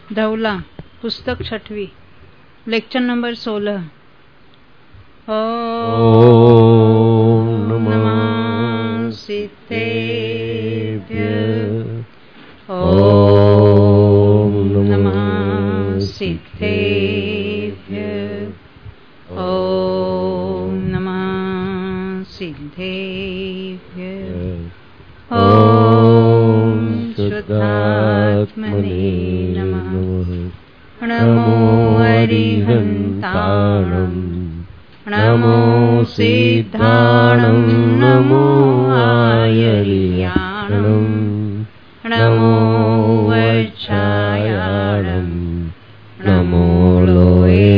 धवला पुस्तक 6वीं lecture number 16। ओम नमः सिद्धेभ्य। ओम नमः सिद्धेभ्य। ओम नमः सिद्धेभ्य। ओम शुद्धात्मने नमः। नमो अरिहन्ताणं नमो सिद्धाणं नमो आयर्याणं नमो वज्रायाणं नमो लोये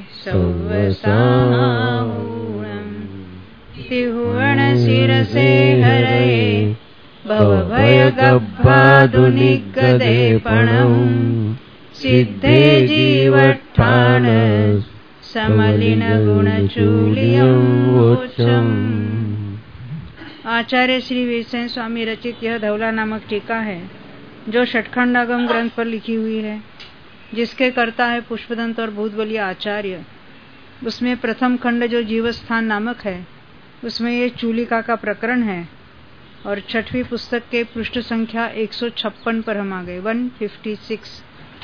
सौवसाहूणं त्रिभुवनशिरसे हरये भवभयगब्बाधुनिगदे प्रणं सिद्धे जीवठाण समलिन गुणचूलियं वोचम्। आचार्य श्री वीरसेन स्वामी रचित यह धवला नामक टीका है जो षटखंडागम ग्रंथ पर लिखी हुई है, जिसके कर्ता है पुष्पदंत और बहुत बलिया आचार्य। उसमें प्रथम खंड जो जीवस्थान नामक है उसमें ये चूलिका का प्रकरण है, और 6वीं पुस्तक के पृष्ठ संख्या 156 पर हम आ गए, 156।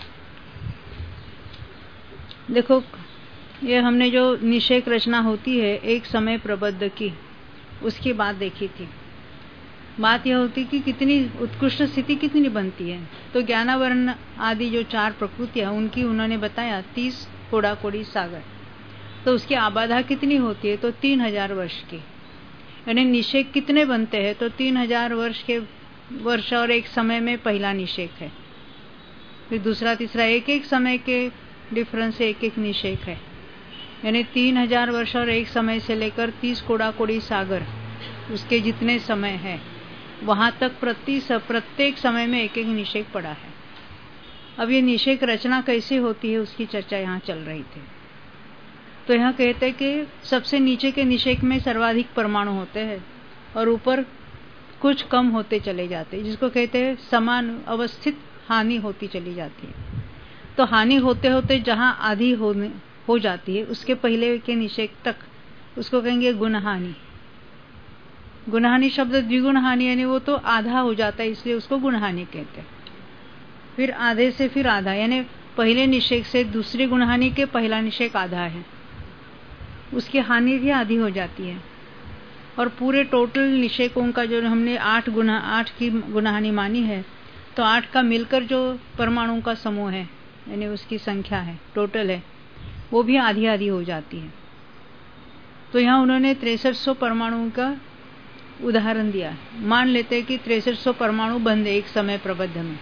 देखो, ये हमने जो निषेक रचना होती है एक समय प्रबद्ध की, उसकी बात देखी थी। बात यह होती कि कितनी उत्कृष्ट स्थिति कितनी बनती है। तो ज्ञानावरण आदि जो 4 प्रकृतियां उनकी उन्होंने बताया 30 कोड़ा कोड़ी सागर। तो उसकी आबाधा कितनी होती है, तो 3000 वर्ष की। यानी निषेक कितने बनते हैं, तो 3000 वर्ष और एक समय में पहला निषेक है, फिर दूसरा तीसरा एक समय के डिफरेंस से एक निषेक है। यानी 3000 वर्ष और एक समय से लेकर 30 कोड़ा कोड़ी सागर उसके जितने समय है वहां तक प्रत्येक समय में एक निषेक पड़ा है। अब ये निषेक रचना कैसी होती है उसकी चर्चा यहाँ चल रही थी। तो यहाँ कहते हैं कि सबसे नीचे के निषेक में सर्वाधिक परमाणु होते हैं और ऊपर कुछ कम होते चले जाते हैं, जिसको कहते हैं समान अवस्थित हानि होती चली जाती है। तो हानि होते होते जहां आधी हो जाती है उसके पहले के निषेक तक उसको कहेंगे गुणहानि। गुणहानि शब्द द्विगुण हानि, यानी वो तो आधा हो जाता है इसलिए उसको गुणहानि कहते हैं। फिर आधे से फिर आधा, यानी पहले निषेक से दूसरी गुणहानि के पहला निषेक आधा है, उसकी हानि भी आधी हो जाती है। और पूरे टोटल निषेकों का जो हमने 8 की गुणहानि मानी है, तो 8 का मिलकर जो परमाणुओं का समूह है यानी उसकी संख्या है टोटल है, वो भी आधी आधी हो जाती है। तो यहाँ उन्होंने 6300 परमाणुओं का उदाहरण दिया। मान लेते हैं कि 6300 परमाणु बंद एक समय प्रबद्ध में।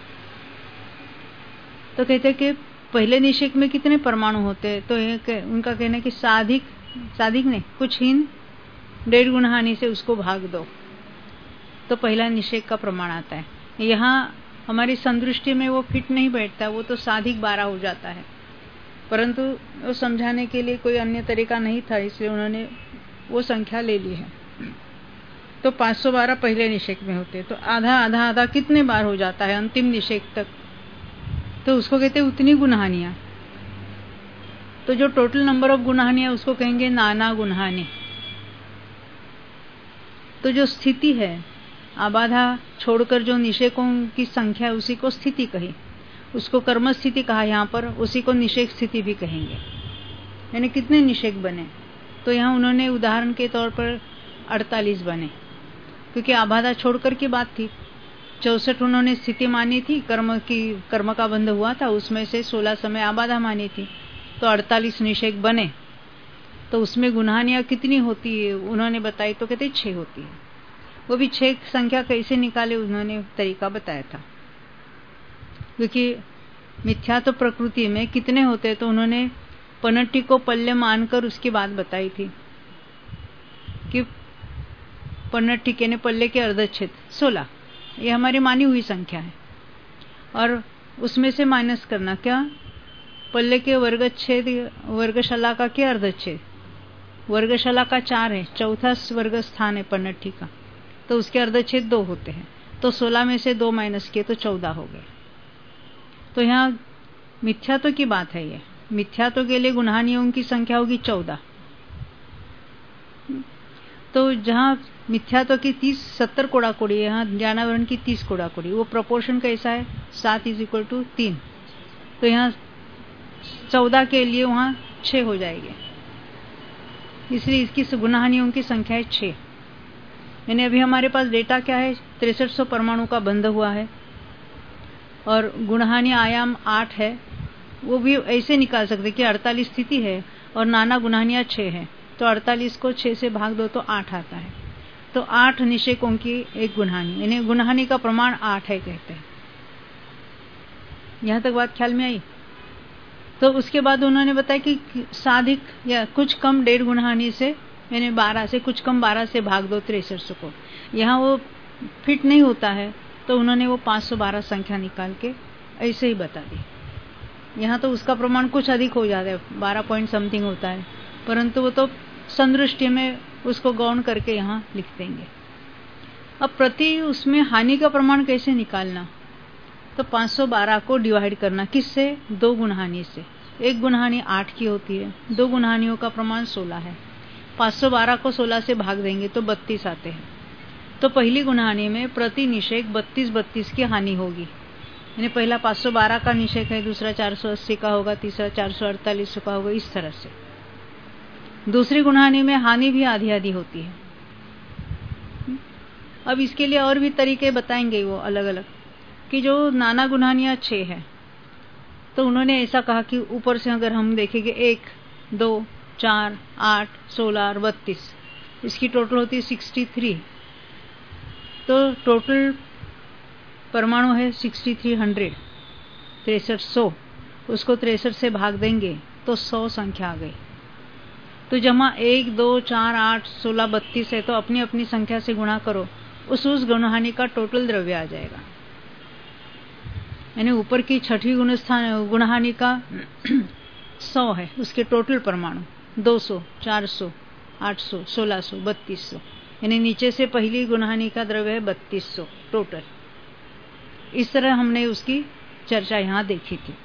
तो कहते हैं कि पहले निषेक में कितने परमाणु होते हैं, तो उनका कहना है कि साधिक नहीं, कुछ हीन 1.5 गुणहानि से उसको भाग दो तो पहला निषेक का प्रमाण आता है। यहाँ हमारी संदृष्टि में वो फिट नहीं बैठता, वो तो साधिक 12 हो जाता है, परंतु वो समझाने के लिए कोई अन्य तरीका नहीं था, इसलिए उन्होंने वो संख्या ले ली है। तो 512 पहले निषेक में होते, तो आधा कितने बार हो जाता है अंतिम निषेक तक, तो उसको कहते हैं उतनी गुणहानियां। तो जो टोटल नंबर ऑफ गुणहानियां उसको कहेंगे नाना गुणहानि। तो जो स्थिति है, आबाधा छोड़कर जो निषेकों की संख्या है उसी को स्थिति कही, उसको कर्म स्थिति कहा यहाँ पर, उसी को निषेक स्थिति भी कहेंगे। यानी कितने निषेक बने, तो यहाँ उन्होंने उदाहरण के तौर पर 48 बने, क्योंकि आबाधा छोड़कर की बात थी। 64 उन्होंने स्थिति मानी थी, कर्म का बंध हुआ था, उसमें से 16 समय आबाधा मानी थी, तो 48 निषेक बने। तो उसमें गुणहानियां कितनी होती है उन्होंने बताई, तो कहते 6 होती है। वो भी 6 संख्या कैसे निकाले उन्होंने तरीका बताया था, क्योंकि मिथ्या तो प्रकृति में कितने होते हैं, तो उन्होंने पनट्टी को पल्ले मानकर उसकी बात बताई थी कि पन्नट्टी के पल्ले के अर्धच्छेद 16, ये हमारी मानी हुई संख्या है। और उसमें से माइनस करना, क्या पल्ले के वर्गच्छेद वर्गशाला का क्या अर्धच्छेद, वर्गशाला का 4 है, चौथा वर्ग स्थान है पन्नट्टी का, तो उसके अर्धच्छेद 2 होते हैं। तो 16 में से 2 माइनस किए तो 14 हो गए। तो यहाँ मिथ्यात्व की बात है ये। मिथ्यात्व के लिए गुणहानियों की संख्या होगी 14। तो जहाँ मिथ्यात्व की 70 कोड़ाकोड़ी, यहाँ ज्ञानावरण की 30 कोड़ाकोड़ी, वो प्रोपोर्शन कैसा है? 7 = 3। तो यहाँ 14 के लिए वहाँ 6 हो जाएंगे, इसलिए इसकी गुणहानियों की संख्या है 6। यानी अभी हमारे पास डेटा क्या है? 6300 परमाणु का बंध हुआ है और गुणहानि आयाम 8 है। वो भी ऐसे निकाल सकते कि 48 स्थिति है और नाना गुणहानियां 6 है, तो 48 को 6 से भाग दो तो 8 आता है। तो 8 निषेकों की एक गुणहानि, यानी गुणहानि का प्रमाण 8 है कहते हैं। यहां तक बात ख्याल में आई? तो उसके बाद उन्होंने बताया कि साधिक या कुछ कम 1.5 गुणहानि से, यानी 12 से कुछ कम 12 से भाग दो 6300 को। यहाँ वो फिट नहीं होता है तो उन्होंने वो 512 संख्या निकाल के ऐसे ही बता दी। यहाँ तो उसका प्रमाण कुछ अधिक हो जाता है, 12 पॉइंट समथिंग होता है, परंतु वो तो संदृष्टि में उसको गौण करके यहाँ लिख देंगे। अब प्रति उसमें हानि का प्रमाण कैसे निकालना? तो 512 को डिवाइड करना, किससे? 2 गुणहानि से। एक गुणहानि 8 की होती है, 2 गुणहानियों का प्रमाण 16 है। 512 को 16 से भाग देंगे तो 32 आते हैं। तो पहली गुणहानि में प्रति निषेक 32 की हानि होगी, यानी पहला 512 का निषेक है, दूसरा 480 का होगा, तीसरा 448 का होगा, इस तरह से। दूसरी गुणहानि में हानि भी आधी आधी होती है। अब इसके लिए और भी तरीके बताएंगे वो अलग अलग, कि जो नाना गुणहानियां 6 है, तो उन्होंने ऐसा कहा कि ऊपर से अगर हम देखेंगे 1, 2, 4, 8, 16 और 32, इसकी टोटल होती है 63। तो टोटल परमाणु है 6300, 6300। उसको 63 से भाग देंगे तो 100 संख्या आ गई। तो जमा 1, 2, 4, 8, 16, 32 है, तो अपनी अपनी संख्या से गुणा करो, उस गुणहानि का टोटल द्रव्य आ जाएगा। यानी ऊपर की छठी गुणहानि का 100 है, उसके टोटल परमाणु 200, 400, 800, 1600, 3200, यानी नीचे से पहली गुणहानि का द्रव्य है 3200 टोटल। इस तरह हमने उसकी चर्चा यहाँ देखी थी।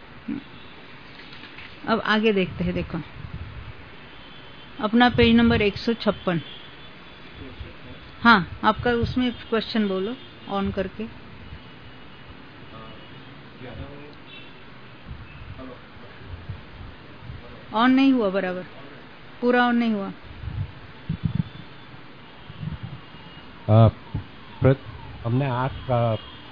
अब आगे देखते हैं। देखो अपना पेज नंबर 156। हाँ, आपका उसमें क्वेश्चन बोलो ऑन करके। ऑन नहीं हुआ, बराबर पूरा ऑन नहीं हुआ। हमने 8 का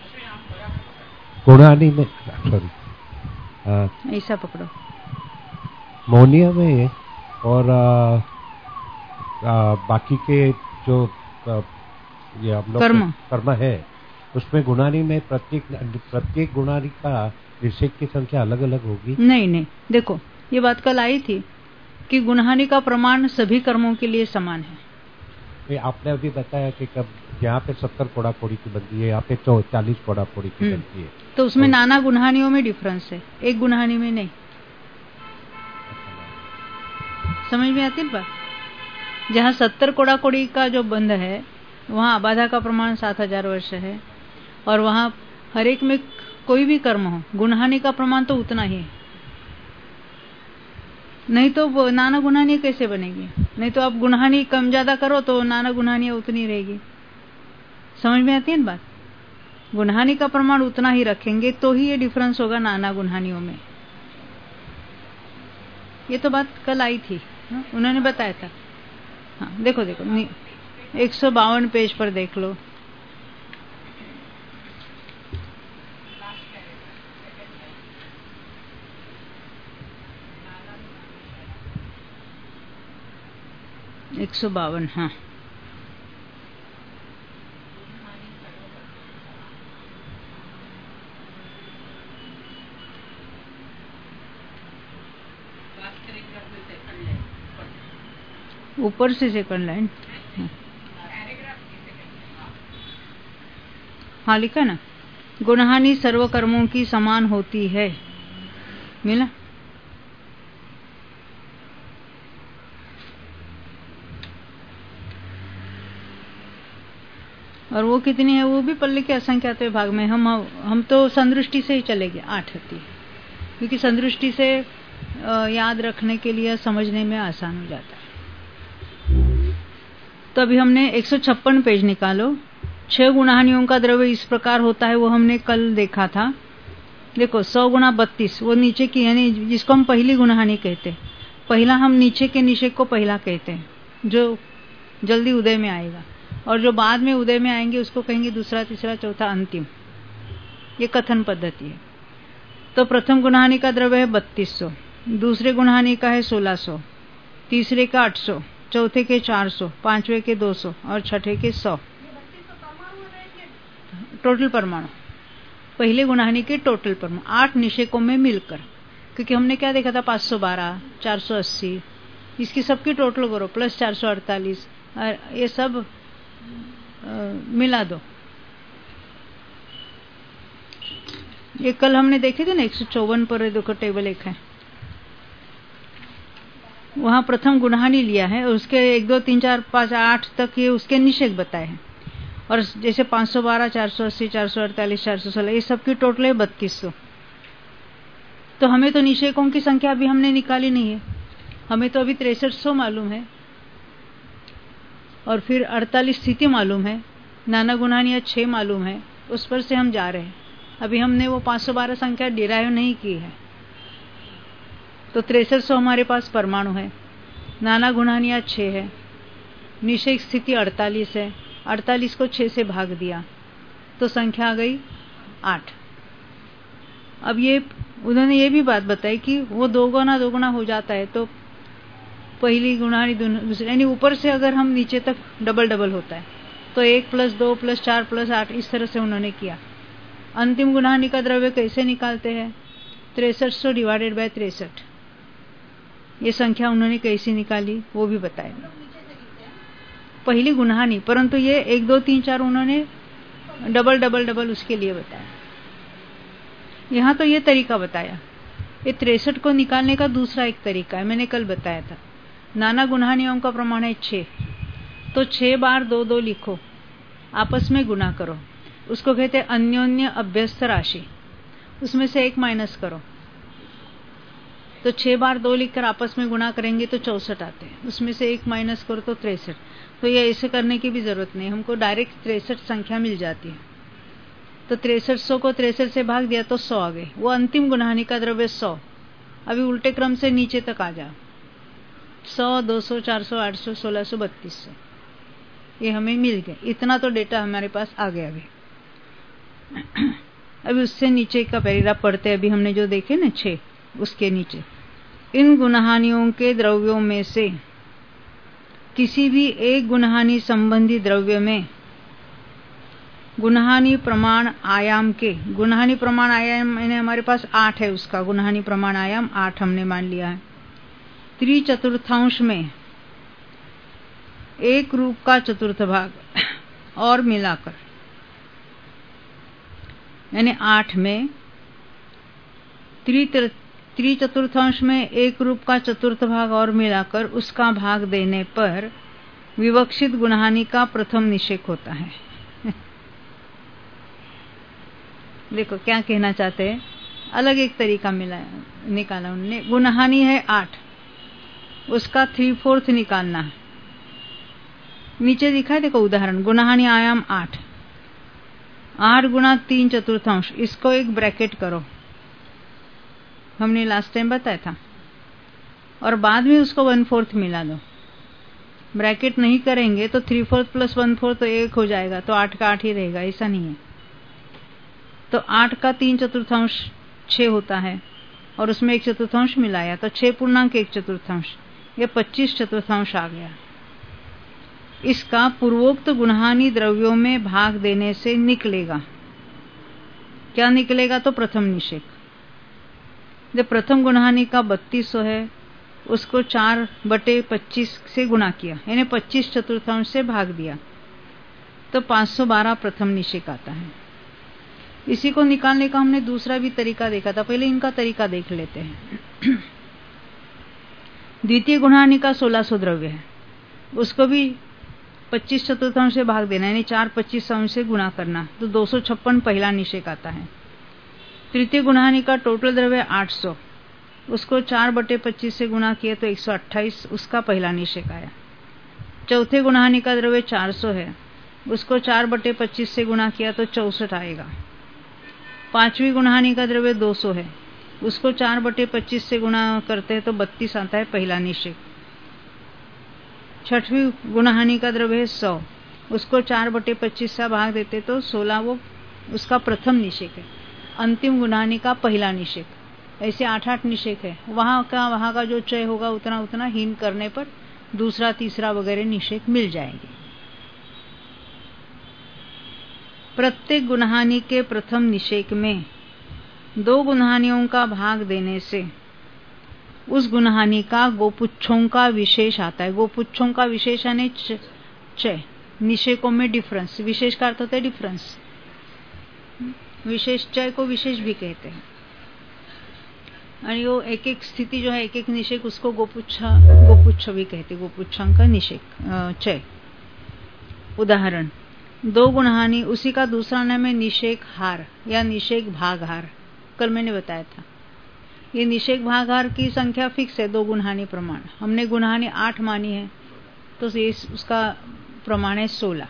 गुणहानि में, सॉरी, ऐसा पकड़ो, मोनिया में और बाकी के जो ये हम लोग कर्म है, उसमें गुणहानि में प्रत्येक गुणहानि का निषेक की संख्या अलग अलग होगी। नहीं, देखो ये बात कल आई थी कि गुणहानि का प्रमाण सभी कर्मों के लिए समान है। आपने अभी बताया कि कब यहाँ पे 70 कोड़ाकोड़ी की बनती है, यहाँ पे 40 कोड़ाकोड़ी की बनती है, तो उसमें नाना गुणहानियों में डिफरेंस है, एक गुणहानि में नहीं। समझ में आती है बात? जहाँ 70 कोड़ाकोड़ी का जो बंध है, वहाँ आबाधा का प्रमाण 7000 वर्ष है, और वहाँ हर एक में कोई भी कर्म हो, गुणहानि का प्रमाण तो उतना ही है। नहीं तो वो नाना गुणहानि कैसे बनेगी? नहीं तो आप गुणहानि कम ज्यादा करो तो नाना गुणहानियां उतनी रहेगी। समझ में आती है ना बात? गुणहानि का प्रमाण उतना ही रखेंगे तो ही ये डिफरेंस होगा नाना गुणहानियों में। ये तो बात कल आई थी, उन्होंने बताया था। हाँ देखो 152 पेज पर देख लो। एक 152, हाँ। ऊपर से सेकंड लाइन, हाँ लिखा ना, गुणहानि सर्व कर्मों की समान होती है। मिला? और वो कितनी है वो भी पल्ले के असंख्यात भाग में। हम तो संदृष्टि से ही चलेंगे, 8 होती है। क्योंकि संदृष्टि से याद रखने के लिए समझने में आसान हो जाता है। तो अभी हमने 156 पेज निकालो। 6 गुणहानियों का द्रव्य इस प्रकार होता है, वो हमने कल देखा था। देखो 100 गुणा 32, वो नीचे की, यानी जिसको हम पहली गुणहानि कहते हैं। पहला हम नीचे के निषेक को पहला कहते हैं, जो जल्दी उदय में आएगा, और जो बाद में उदय में आएंगे उसको कहेंगे दूसरा, तीसरा, चौथा, अंतिम। ये कथन पद्धति है। तो प्रथम गुणहानि का द्रव्य है 3200, दूसरे गुणहानि का है 1600, तीसरे का 800, चौथे के 400, पांचवे के 200 और छठे के 100। टोटल परमाणु, पहले गुणहानि के टोटल परमाणु 8 निषेकों में मिलकर। क्योंकि हमने क्या देखा था, 512, 480, इसकी सबकी टोटल करो प्लस 448, ये सब मिला दो। ये कल हमने देखे थे ना, 154 पर देखो टेबल एक है, वहां प्रथम गुणहानि लिया है और उसके 1, 2, 3, 4, 5, 8 तक ये उसके निषेक बताए हैं। और जैसे 512, 480, 448, 416, ये सबकी टोटल है 3200। तो हमें तो निषेकों की संख्या अभी हमने निकाली नहीं है, हमें तो अभी 6300 मालूम है, और फिर 48 स्थिति मालूम है, नाना गुणहानियां 6 मालूम है, उस पर से हम जा रहे हैं। अभी हमने वो 512 संख्या डिराइव नहीं की है। तो 6300 हमारे पास परमाणु है, नाना गुणहानियां 6 है, निषेक स्थिति 48 है, 48 को 6 से भाग दिया तो संख्या आ गई 8। अब ये उन्होंने ये भी बात बताई कि वो 2 गुना हो जाता है, तो पहली गुणहानि दूसरी, यानी ऊपर से अगर हम नीचे तक डबल होता है, तो 1 + 2 + 4 + 8, इस तरह से उन्होंने किया। अंतिम गुणहानि का द्रव्य कैसे निकालते हैं, 6300 / 63, ये संख्या उन्होंने कैसी निकाली वो भी बताया। पहली गुणहानि, परंतु ये 1, 2, 3, 4 उन्होंने डबल उसके लिए बताया। यहाँ तो ये तरीका बताया। ये 63 को निकालने का दूसरा एक तरीका है, मैंने कल बताया था। नाना गुणहानियों का प्रमाण है 6, तो 6 बार 2, 2 लिखो, आपस में गुणा करो, उसको कहते हैं अन्योन्य अभ्यस्त राशि। उसमें से 1 माइनस करो, तो 6 बार 2 लिखकर आपस में गुणा करेंगे तो 64 आते हैं, उसमें से 1 माइनस करो तो 63। तो ये ऐसे करने की भी जरूरत नहीं, हमको डायरेक्ट 63 संख्या मिल जाती है। तो 6300 को 63 से भाग दिया तो 100 आ गए, वो अंतिम गुणहानि का द्रव्य 100। अभी उल्टे क्रम से नीचे तक आ जाओ, 100, 200, 400, 800, 1600, 3200, ये हमें मिल गए। इतना तो डेटा हमारे पास आ गया। अभी उससे नीचे का पैराग्राफ पढ़ते, अभी हमने जो देखे ना 6, उसके नीचे, इन गुणहानियों के द्रव्यों में से किसी भी एक गुणहानि संबंधी द्रव्य में गुणहानि प्रमाण आयाम के, गुणहानि प्रमाण आयाम यानी हमारे पास 8 है, उसका गुणहानि प्रमाण आयाम 8 हमने मान लिया है। 3/4 में 1 रूप का चतुर्थ भाग और मिलाकर, यानी 8 में 3/4 में 1 रूप का चतुर्थ भाग और मिलाकर उसका भाग देने पर विवक्षित गुणहानि का प्रथम निषेक होता है। देखो क्या कहना चाहते हैं, अलग एक तरीका निकाला उन्होंने। गुणहानि है 8, उसका 3/4 निकालना है। नीचे दिखा है, देखो उदाहरण, गुणहानि आयाम 8, 8 गुणा 3/4, इसको एक ब्रैकेट करो, हमने लास्ट टाइम बताया था, और बाद में उसको 1/4 मिला दो। ब्रैकेट नहीं करेंगे तो 3/4 + 1/4 तो 1 हो जाएगा, तो 8 का 8 ही रहेगा, ऐसा नहीं है। तो 8 का 3/4 6 होता है, और उसमें 1/4 मिलाया तो 6.1/4, ये 25/4 आ गया। इसका पूर्वोक्त गुणहानि द्रव्यों में भाग देने से निकलेगा, क्या निकलेगा, तो प्रथम निषेक। जब प्रथम गुणहानि का 3200 है, उसको 4/25 से गुणा किया, यानी 25/4 से भाग दिया, तो 512 प्रथम निषेक आता है। इसी को निकालने का हमने दूसरा भी तरीका देखा था, पहले इनका तरीका देख लेते हैं। द्वितीय गुणहानि का 1600 द्रव्य है, उसको भी 25/4 से भाग देना, यानी 4/25 से गुणा करना, तो 256 पहला निषेक आता है। तृतीय गुणहानि का टोटल द्रव्य 800, उसको 4/25 से गुणा किया तो 128, उसका पहला निषेक आया। चौथे गुणहानि का द्रव्य 400 है, उसको 4/25 से गुणा किया तो 64 आएगा। पांचवी गुणहानि का द्रव्य 200 है, उसको 4/25 से गुणा करते हैं तो 32 आता है, पहला निषेक। छठवीं गुणहानि का द्रव्य है 100, उसको 4/25 से भाग देते तो 16, वो उसका प्रथम निषेक है। अंतिम गुणहानि का पहला निषेक। ऐसे 8-8 निषेक है। वहां का जो चय होगा उतना उतना हीन करने पर दूसरा तीसरा वगैरह निषेक मिल जाएंगे। प्रत्येक गुणहानि के प्रथम निषेक में 2 गुणहानियों का भाग देने से उस गुणहानि का गोपुच्छों का विशेष आता है। गोपुच्छों का विशेष यानी चय, निषेकों में डिफरेंस। विशेष का अर्थ होता है डिफरेंस। विशेष चय को विशेष भी कहते हैं। और वो एक एक स्थिति जो है, एक एक निषेक, उसको गोपुच्छ भी कहते हैं। गोपुच्छों का निषेक चय। उदाहरण 2 गुणहानि, उसी का दूसरा नाम है निषेक हार या निषेक भागहार। कल मैंने बताया था ये निषेक भागहार की संख्या फिक्स है 2 गुणहानि प्रमाण। हमने गुणहानि 8 मानी है तो ये उसका प्रमाण है 16,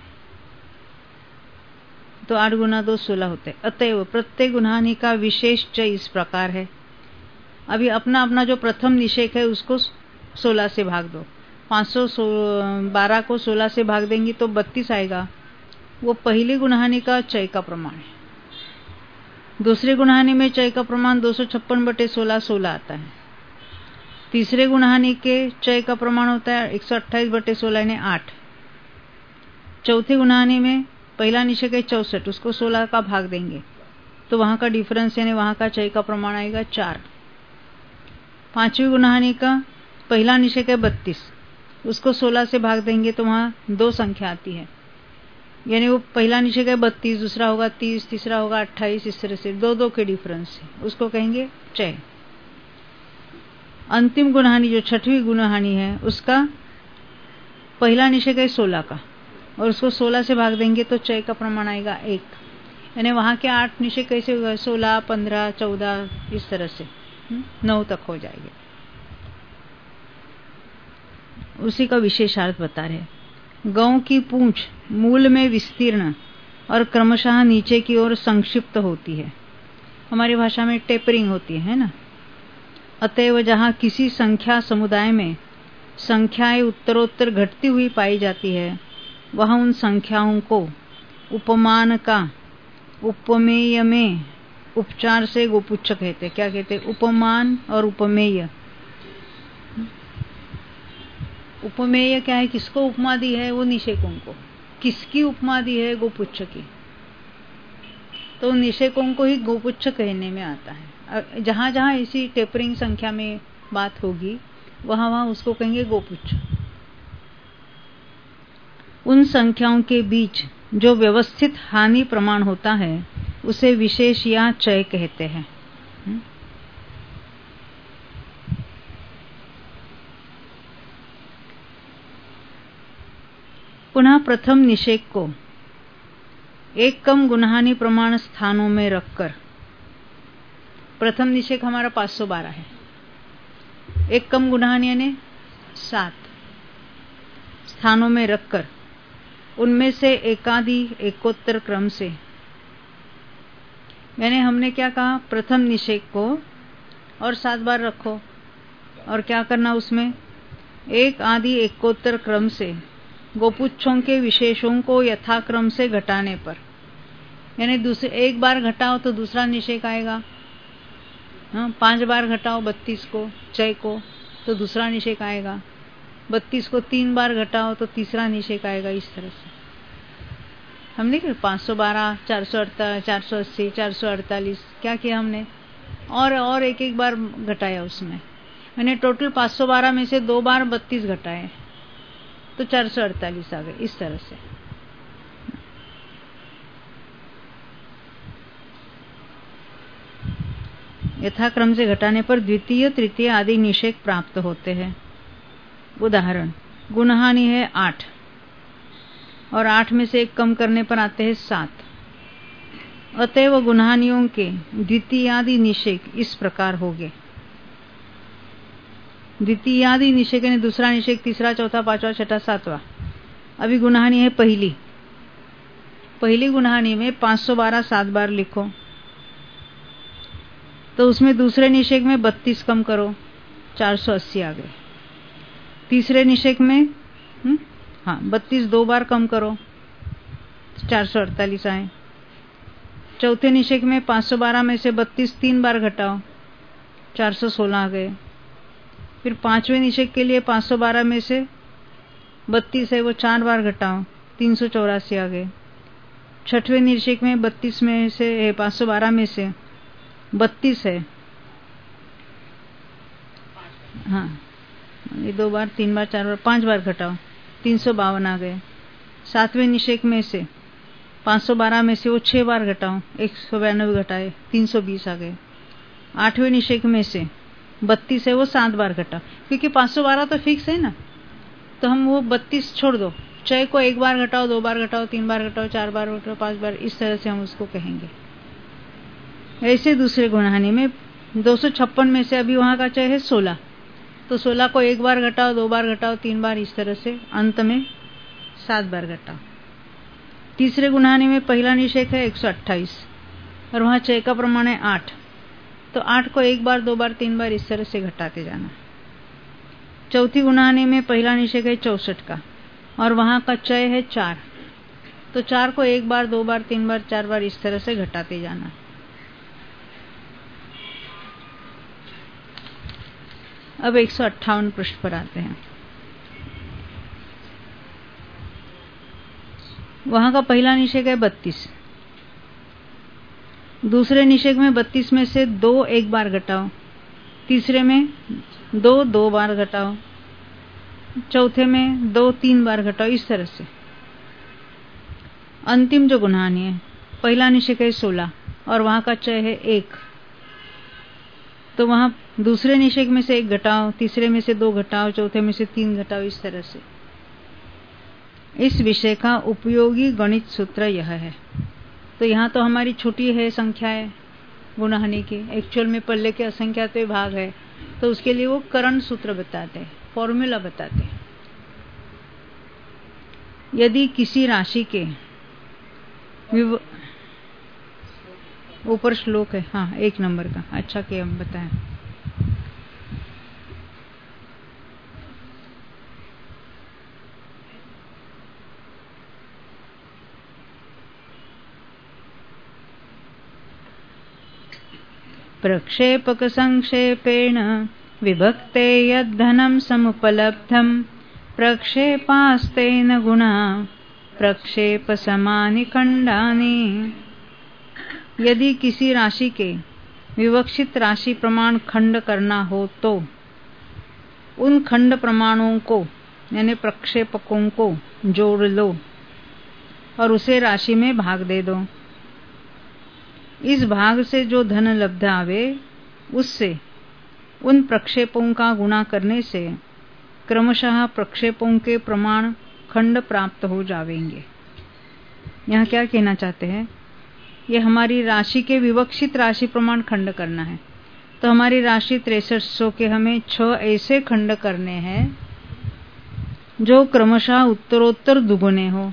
तो 8 गुना 2 16 होते हैं। अतएव प्रत्येक गुणहानि का विशेष चय इस प्रकार है। अभी अपना अपना जो प्रथम निषेक है उसको 16 से भाग दो। 512 को 16 से भाग देंगे तो 32 आएगा। वो पहली गुणहानि का चय का प्रमाण है। दूसरे गुणहानि में चय का प्रमाण 256/16 16 आता है। तीसरे गुणहानि के चय का प्रमाण होता है 128/16 यानी 8। चौथे गुणहानि में पहला निषेक है 64, उसको 16 का भाग देंगे तो वहां का डिफरेंस यानी वहां का चय का प्रमाण आएगा 4। पांचवी गुणहानि का पहला निषेक है 32, उसको 16 से भाग देंगे तो वहां 2 संख्या आती है, यानी वो पहला निषेक है 32, दूसरा होगा 30, तीसरा होगा 28, इस तरह से 2-2 के डिफरेंस है, उसको कहेंगे चय। अंतिम गुणहानि जो छठवीं गुणहानि है उसका पहला निषेक है 16 का और उसको 16 से भाग देंगे तो चय का प्रमाण आएगा 1, यानी वहां के 8 निषेक कैसे होगा 16, 15, 14 इस तरह से 9 तक हो जाएंगे। उसी का विशेषार्थ बता रहे। गौ की पूंछ मूल में विस्तीर्ण और क्रमशः नीचे की ओर संक्षिप्त होती है। हमारी भाषा में टेपरिंग होती है ना। अतएव जहाँ किसी संख्या समुदाय में संख्याएं उत्तरोत्तर घटती हुई पाई जाती है, वहाँ उन संख्याओं को उपमान का उपमेय में उपचार से गोपुच्छ कहते। क्या कहते? उपमान और उपमेय। उपमेय क्या है? किसको उपमा दी है? वो निषेकों को। किसकी उपमा दी है? गोपुच्छ की। तो निषेकों को ही गोपुच्छ कहने में आता है। जहां जहां इसी टेपरिंग संख्या में बात होगी वहां वहां उसको कहेंगे गोपुच्छ। उन संख्याओं के बीच जो व्यवस्थित हानि प्रमाण होता है उसे विशेष या चय कहते हैं। पुनः प्रथम निषेक को एक कम गुणहानि प्रमाण स्थानों में रखकर, प्रथम निषेक हमारा 512 है, एक कम गुणहानि यानी 7 स्थानों में रखकर उनमें से एकादि एकोत्तर क्रम से, यानी हमने क्या कहा? प्रथम निषेक को और 7 बार रखो और क्या करना? उसमें एक आदि एकोत्तर क्रम से गोपुच्छों के विशेषों को यथाक्रम से घटाने पर, यानी दूसरे एक बार घटाओ तो दूसरा निषेक आएगा। 5 बार घटाओ 32 को चय को तो दूसरा निषेक आएगा। 32 को 3 बार घटाओ तो तीसरा निषेक आएगा। इस तरह से हमने 512, 448, 480, 448 क्या किया हमने? और एक बार घटाया उसमें। मैंने टोटल 512 में से 2 बार 32 घटाए तो 448 आ गए। इस तरह से यथाक्रम से घटाने पर द्वितीय तृतीय आदि निषेक प्राप्त होते हैं। उदाहरण, गुणहानि है 8 और 8 में से 1 कम करने पर आते हैं 7। अतएव गुणानियों के द्वितीयादि निषेक इस प्रकार हो गए। द्वितीयादि निषेक यानी दूसरा निषेक, तीसरा, चौथा, पांचवा, छठा, सातवां। अभी गुणानी है पहली गुणानी में 512 7 बार लिखो, तो उसमें दूसरे निषेक में 32 कम करो, 480 आ गए। तीसरे निषेक में 32 2 बार कम करो, 448 आए। चौथे निषेक में 512 में से 32 3 बार घटाओ, 416 आ गए। फिर पांचवें निषेक के लिए 512 में से 32 है वो 4 बार घटाओ, 384 आ गए। छठवें निषेक में 32 में से 512 में से 32 है, ये 2 बार 3 बार 4 बार 5 बार घटाओ, 352 आ गए। सातवें निषेक में से 512 में से वो 6 बार घटाओ, 192 घटाए, 320 आ गए। आठवें निषेक में से 32 है वो 7 बार घटाओ, क्योंकि 512 तो फिक्स है ना, तो हम वो 32 छोड़ दो, 6 को 1 बार घटाओ, 2 बार घटाओ, 3 बार घटाओ, 4 बार घटाओ, 5 बार, इस तरह से हम उसको कहेंगे। ऐसे दूसरे गुणानी में 256 में से अभी वहां का चय है 16, तो 16 को 1 बार घटाओ, 2 बार घटाओ, 3 बार, इस तरह से अंत में 7 बार घटाओ। तीसरे गुणानी में पहला निषेक है 128 और वहां चय का प्रमाण है 8, तो 8 को 1 बार, 2 बार, 3 बार, इस तरह से घटाते जाना। चौथी गुणानी में पहला निषेक है 64 का और वहां का चय है 4, तो 4 को 1 बार, 2 बार, 3 बार, 4 बार, इस तरह से घटाते जाना। अब 158 पृष्ठ पर आते हैं। वहां का पहला निषेक है 32, दूसरे निषेक में 32 में से 2 1 बार घटाओ, तीसरे में 2 2 बार घटाओ, चौथे में 2 3 बार घटाओ, इस तरह से। अंतिम जो गुणानी है, पहला निषेक है 16 और वहां का चय है 1, तो वहां दूसरे निषेक में से 1 घटाओ, तीसरे में से 2 घटाओ, चौथे में से 3 घटाओ, इस तरह से। इस विषय का उपयोगी गणित सूत्र यह है। तो यहाँ तो हमारी छोटी है संख्या है गुणानी की, एक्चुअल में पल्ले के असंख्यात भाग है, तो उसके लिए वो करण सूत्र बताते हैं, फॉर्मूला बताते हैं। यदि किसी राशि के ऊपर श्लोक है, 1 नंबर का, अच्छा कि हम बताएं। प्रक्षेपक संक्षेपेण विभक्ते यद्धनं समुपलब्धं प्रक्षेपास्तेन गुणा प्रक्षेप समानि खंडानि। यदि किसी राशि के विवक्षित राशि प्रमाण खंड करना हो तो उन खंड प्रमाणों को यानी प्रक्षेपकों को जोड़ लो और उसे राशि में भाग दे दो। इस भाग से जो धन लब्ध आवे उससे उन प्रक्षेपों का गुणा करने से क्रमशः प्रक्षेपों के प्रमाण खंड प्राप्त हो जावेंगे। यहाँ क्या कहना चाहते हैं, ये हमारी राशि के विवक्षित राशि प्रमाण खंड करना है, तो हमारी राशि 6300 के हमें 6 ऐसे खंड करने हैं जो क्रमशः उत्तरोत्तर दुगुने हो।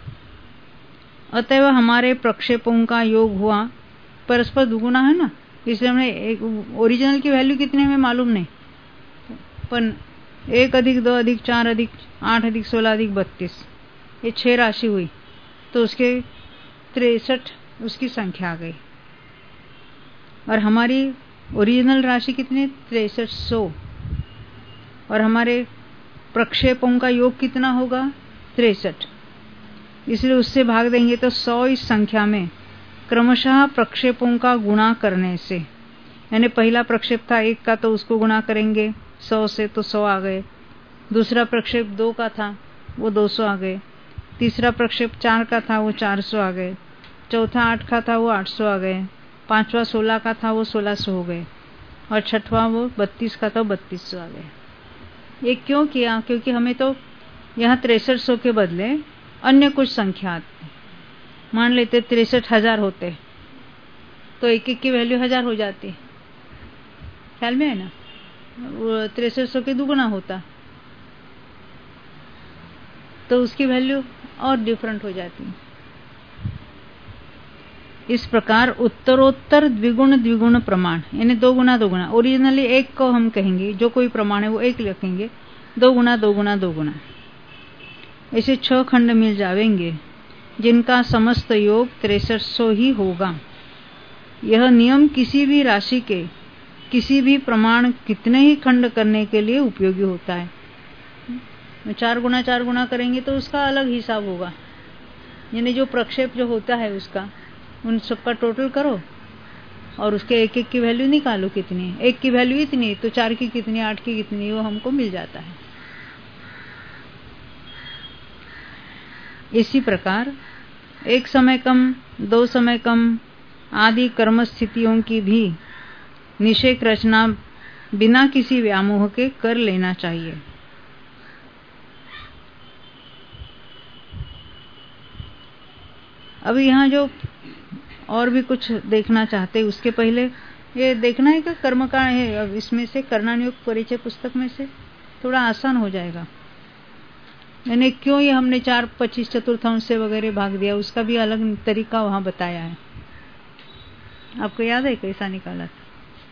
अतएव हमारे प्रक्षेपों का योग हुआ परस्पर दुगुना है ना, इसलिए हमें ओरिजिनल की वैल्यू कितने में मालूम नहीं, पर 1 + 2 + 4 + 8 + 16 + 32 ये 6 राशि हुई, तो उसके 63 उसकी संख्या आ गई। और हमारी ओरिजिनल राशि कितनी 6300 और हमारे प्रक्षेपों का योग कितना होगा 63, इसलिए उससे भाग देंगे तो 100 इस संख्या में क्रमशः प्रक्षेपों का गुणा करने से, यानी पहला प्रक्षेप था 1 का तो उसको गुणा करेंगे 100 से तो 100 आ गए, दूसरा प्रक्षेप 2 का था वो 200 आ गए, तीसरा प्रक्षेप 4 का था वो 400 आ गए, चौथा 8 का था वो 800 आ गए, पांचवा 16 का था वो 1600 हो गए और छठवां वो 32 का था 3200 आ गए। ये क्यों किया, क्योंकि हमें तो यहाँ 6300 के बदले अन्य कुछ संख्या मान लेते 63,000 होते तो एक एक की वैल्यू 1000 हो जाती है, ख्याल में है ना, वो 6300 के दुगुना होता तो उसकी वैल्यू और डिफरेंट हो जाती है। इस प्रकार उत्तरोत्तर द्विगुण प्रमाण, यानी 2 गुना 2 गुना, ओरिजिनली 1 को हम कहेंगे, जो कोई प्रमाण है वो 1 लिखेंगे, 2 गुना 2 गुना 2 गुना, ऐसे 6 खंड मिल जाएंगे जिनका समस्त योग 6300 ही होगा। यह नियम किसी भी राशि के किसी भी प्रमाण कितने ही खंड करने के लिए उपयोगी होता है। 4 गुना करेंगे तो उसका अलग हिसाब होगा, यानी जो प्रक्षेप जो होता है उसका, उन सबका टोटल करो और उसके एक एक की वैल्यू निकालो कितनी है। 1 की वैल्यू इतनी तो 4 की कितनी, 8 की कितनी, वो हमको मिल जाता है। इसी प्रकार 1 समय कम, 2 समय कम आदि कर्म स्थितियों की भी निषेक रचना बिना किसी व्यामोह के कर लेना चाहिए। अब यहाँ जो और भी कुछ देखना चाहते हैं, उसके पहले ये देखना है कि कर्म का है, अब इसमें से कर्णानुयोग परिचय पुस्तक में से थोड़ा आसान हो जाएगा। यानी क्यों ये हमने 4, 25 चतुर्थांश से वगैरह भाग दिया, उसका भी अलग तरीका वहां बताया है। आपको याद है कैसा निकाला था?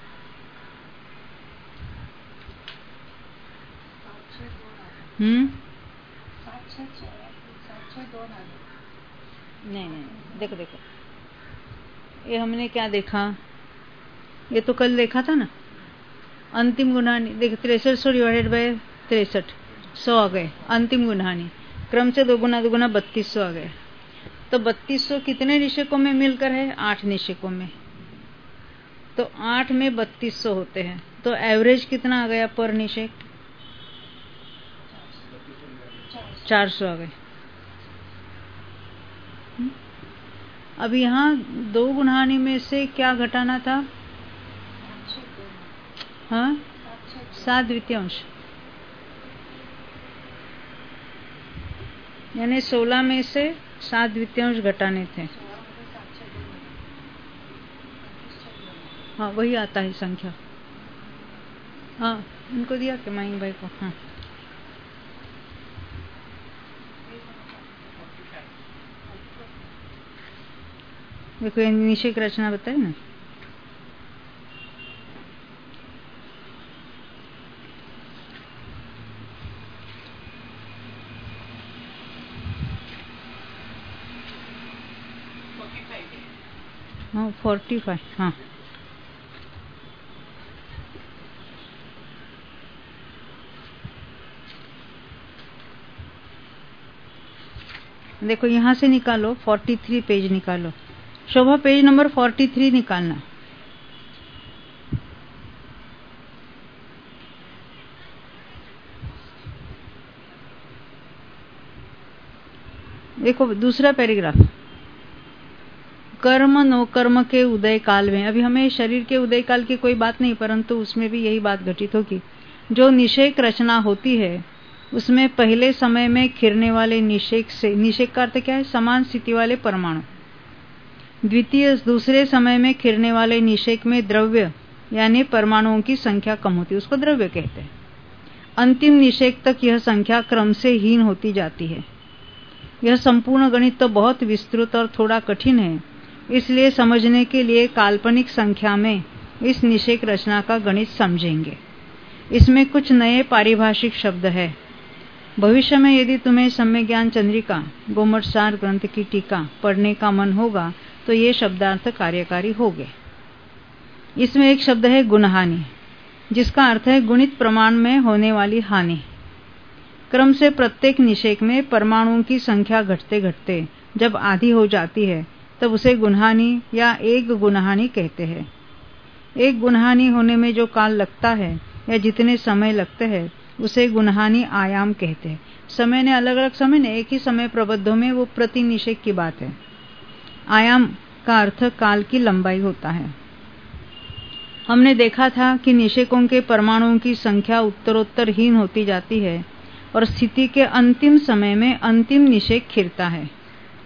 नहीं, देखो ये हमने क्या देखा, ये तो कल देखा था ना, अंतिम गुणानी। देखो 6300 डिवाइडेड बाय 63, 100 आ गए अंतिम गुणानी, क्रम से 2 गुना 2 गुना 3200 आ गए। तो 3200 कितने निषेकों में मिलकर है? 8 निषेकों में। तो 8 में 3200 होते हैं, तो एवरेज कितना आ गया पर निषेक? 400 आ गए। अब यहाँ 2 गुणानी में से क्या घटाना था? हाँ, 7 द्वितीयांश, यानी 16 में से 7 द्वितीयांश घटाने थे। हाँ, वही आता है संख्या। हाँ, इनको दिया कि माइन भाई को। हाँ, देखो निषेक रचना बताए ना। हाँ, 45। हाँ, देखो यहाँ से निकालो, 43 पेज निकालो। शोभा पेज नंबर 43 निकालना। देखो दूसरा पैराग्राफ, कर्म नो कर्म के उदय काल में। अभी हमें शरीर के उदय काल की कोई बात नहीं, परंतु उसमें भी यही बात घटित होगी। जो निषेक रचना होती है उसमें पहले समय में खिरने वाले निषेक से, निषेक का अर्थ क्या है? समान स्थिति वाले परमाणु। दूसरे समय में खिरने वाले निषेक में द्रव्य यानी परमाणुओं की संख्या कम होती है, उसको द्रव्य कहते हैं। अंतिम निषेक तक यह संख्या क्रम से हीन होती जाती है। यह संपूर्ण गणित तो बहुत विस्तृत और थोड़ा कठिन है, इसलिए समझने के लिए काल्पनिक संख्या में इस निषेक रचना का गणित समझेंगे। इसमें कुछ नए पारिभाषिक शब्द है। भविष्य में यदि तुम्हें सम्यक ज्ञान चंद्रिका गोमठ सार ग्रंथ की टीका पढ़ने का मन होगा तो ये शब्दार्थ कार्यकारी होंगे। इसमें एक शब्द है गुणहानि, जिसका अर्थ है गुणित प्रमाण में होने वाली हानि। क्रम से प्रत्येक निषेक में परमाणुओं की संख्या घटते घटते जब आधी हो जाती है तब उसे गुणहानि या एक गुणहानि कहते हैं। एक गुणहानि होने में जो काल लगता है या जितने समय लगते हैं उसे गुणहानि आयाम कहते हैं। समय ने अलग अलग समय ने, एक ही समय प्रबद्धों में वो प्रति निषेक की बात है। आयाम का अर्थ काल की लंबाई होता है। हमने देखा था कि निषेकों के परमाणुओं की संख्या उत्तरोत्तर हीन होती जाती है और स्थिति के अंतिम समय में अंतिम निषेक खिरता है।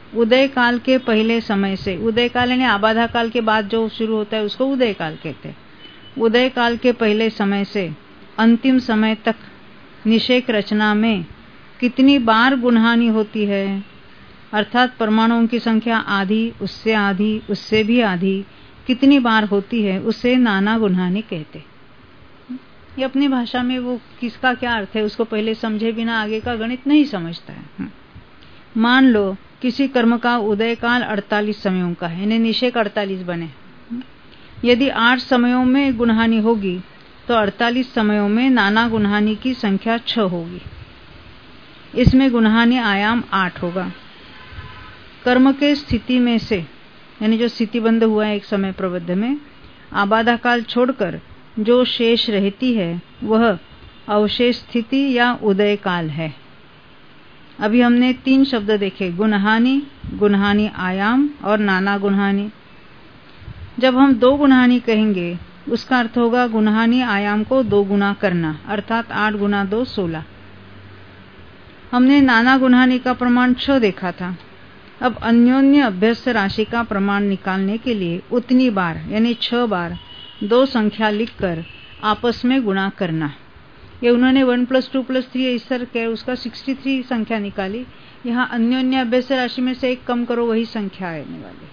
उदय काल के पहले समय से, उदय काल यानी आबाधा काल के बाद जो शुरू होता है उसको उदय काल कहते हैं। उदय काल के पहले समय से अंतिम समय तक निषेक रचना में कितनी बार गुणहानि होती है, अर्थात परमाणुओं की संख्या आधी, उससे भी आधी कितनी बार होती है, उसे नाना गुणहानि कहते। ये अपनी भाषा में वो किसका क्या अर्थ है उसको पहले समझे बिना आगे का गणित नहीं समझता है। मान लो किसी कर्म का उदय काल 48 समयों का है, यानी निषेक 48 बने। यदि 8 समयों में गुणहानि होगी तो 48 समयों में नाना गुणहानि की संख्या 6 होगी। इसमें गुणहानि आयाम 8 होगा। कर्म के स्थिति में से, यानी जो स्थिति बंद हुआ है एक समय प्रबद्ध में, आबाधा काल छोड़कर जो शेष रहती है वह अवशेष स्थिति या उदय काल है। अभी हमने 3 शब्द देखे, गुणहानि, गुणहानि आयाम और नाना गुणहानि। जब हम 2 गुणहानि कहेंगे उसका अर्थ होगा गुणहानि आयाम को 2 गुना करना, अर्थात 8 गुना 2 16। हमने नाना गुणहानि का प्रमाण 6 देखा था। अब अन्योन्य अभ्यस्त राशि का प्रमाण निकालने के लिए उतनी बार यानी 6 बार 2 संख्या लिखकर आपस में गुणा करना। ये उन्होंने 1 + 2 + 3 इस तरह के उसका 63 संख्या निकाली। यहाँ अन्योन्य अभ्यस्त राशि में से 1 कम करो, वही संख्या आने वाली।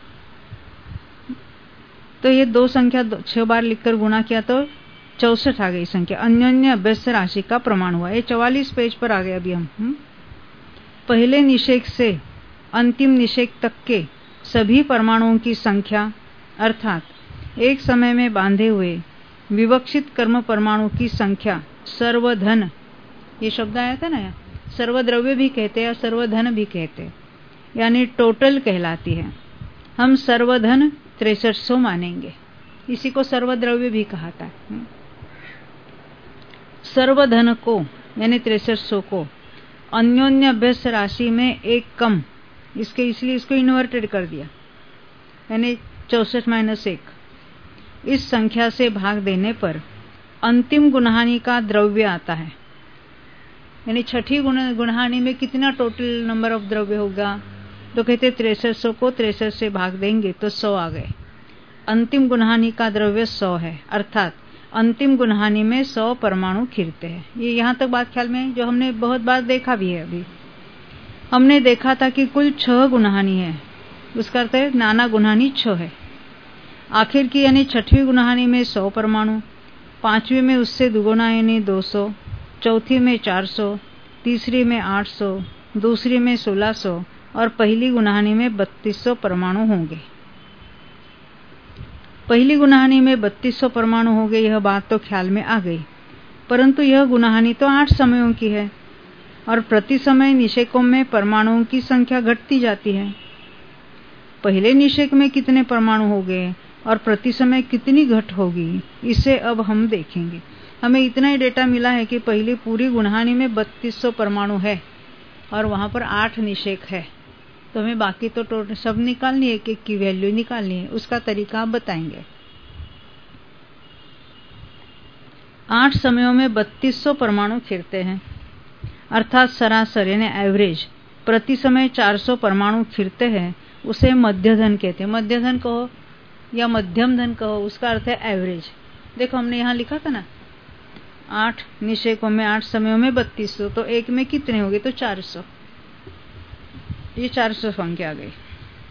तो ये 2 संख्या 6 बार लिखकर गुणा किया तो 64 आ गई संख्या। अन्योन्य अभ्यस्त राशि का प्रमाण हुआ। ये 44 पेज पर आ गए अभी हम। पहले निषेक से अंतिम निषेक तक के सभी परमाणुओं की संख्या, अर्थात एक समय में बांधे हुए विवक्षित कर्म परमाणु की संख्या सर्वधन, ये शब्द आया था ना, सर्वद्रव्य भी कहते हैं और सर्वधन भी कहते हैं, यानी टोटल कहलाती है। हम सर्वधन 6300 मानेंगे, इसी को सर्वद्रव्य भी कहा है। सर्वधन को यानी 6300 को अन्योन्य अभ्यस्त राशि में 1 कम, इसलिए इसको इन्वर्टेड कर दिया, यानी 64 - 1। इस संख्या से भाग देने पर अंतिम गुणहानि का द्रव्य आता है, यानी छठी गुणहानि में कितना टोटल नंबर ऑफ द्रव्य होगा, तो कहते 6300 को 63 से भाग देंगे तो 100 आ गए। अंतिम गुणहानि का द्रव्य 100 है, अर्थात अंतिम गुणहानि में 100 परमाणु खिरते हैं। ये यहाँ तक बात ख्याल में, जो हमने बहुत बार देखा भी है। अभी हमने देखा था कि कुल 6 गुणहानि है, उसका अर्थ है नाना गुणहानि 6 है। आखिर की यानी छठवीं गुणहानि में 100 परमाणु, 5वीं में उससे दुगुना यानी 200, चौथी में 400, तीसरी में 800, दूसरी में 1600 और पहली गुणहानि में 3200 परमाणु होंगे। पहली गुणहानि में 3200 परमाणु होंगे, यह बात तो ख्याल में आ गई। परंतु यह गुणहानि तो 8 समयों की है और प्रति समय निषेकों में परमाणुओं की संख्या घटती जाती है। पहले निषेक में कितने परमाणु हो गए और प्रति समय कितनी घट होगी, इसे अब हम देखेंगे। हमें इतना ही डेटा मिला है कि पहली पूरी गुणहानि में 3200 परमाणु है और वहां पर 8 निषेक है। तो हमें बाकी तो टोटल सब निकालनी है, एक की वैल्यू निकालनी है, उसका तरीका आप बताएंगे। 8 समयों में 3200 परमाणु खिरते हैं, अर्थात सरासर यानी एवरेज प्रति समय 400 परमाणु खिरते हैं, उसे मध्यधन कहते हैं। मध्यधन कहो या मध्यम धन कहो, उसका अर्थ है एवरेज। देखो हमने यहाँ लिखा था ना, 8 निषेकों में 8 समयों में 3200, तो एक में कितने हो गए, तो 400। ये 400 संख्या आ गई,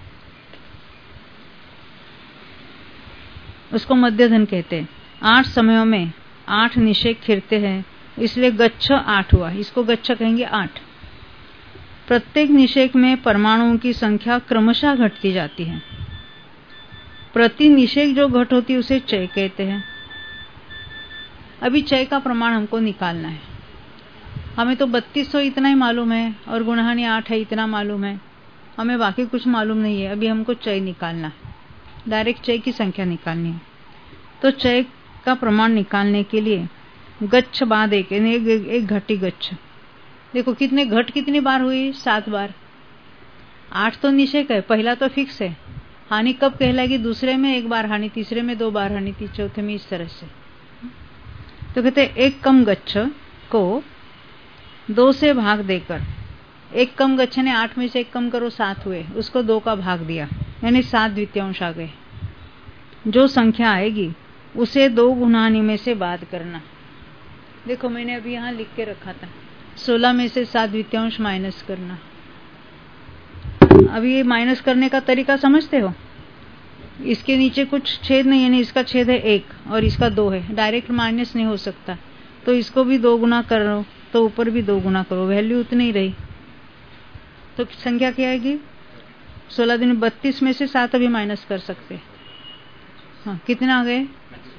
उसको मध्यधन कहते हैं। 8 समयों में 8 निषेक खिरते हैं, इसलिए गच्छ 8 हुआ, इसको गच्छ कहेंगे 8। प्रत्येक निषेक में परमाणुओं की संख्या क्रमशः घटती जाती है। प्रति निषेक जो घट होती है उसे चय कहते हैं। अभी चय का प्रमाण हमको निकालना है। हमें तो 3200 इतना ही मालूम है और गुणहानि 8 है इतना मालूम है, हमें बाकी कुछ मालूम नहीं है। अभी हमको चय निकालना है, डायरेक्ट चय की संख्या निकालनी है। तो चय का प्रमाण निकालने के लिए गच्छ बाद एक घटी गच्छ। देखो कितने घट कितनी बार हुई, 7 बार। 8 तो निषेक है, पहला तो फिक्स है। हानि कब कहलाएगी, दूसरे में 1 बार हानि, तीसरे में 2 बार हानि, चौथे में, इस तरह से। तो कहते एक कम गच्छ को 2 से भाग देकर एक कम गच्छ ने 8 में से एक कम करो 7 हुए, उसको 2 का भाग दिया, यानी 7 द्वितीयांश आ गए। जो संख्या आएगी उसे 2 गुणानी में से बात करना। देखो मैंने अभी यहाँ लिख के रखा था, 16 में से 7 द्वितीयांश माइनस करना। अभी ये माइनस करने का तरीका समझते हो? इसके नीचे कुछ छेद नहीं, यानी इसका छेद है 1 और इसका 2 है, डायरेक्ट माइनस नहीं हो सकता, तो इसको भी 2 गुना करो, तो ऊपर भी 2 गुना करो, वैल्यू उतनी ही रही। तो संख्या क्या आएगी? 16 दिन 32 में से 7 अभी माइनस कर सकते हैं। हाँ, कितना आ गए?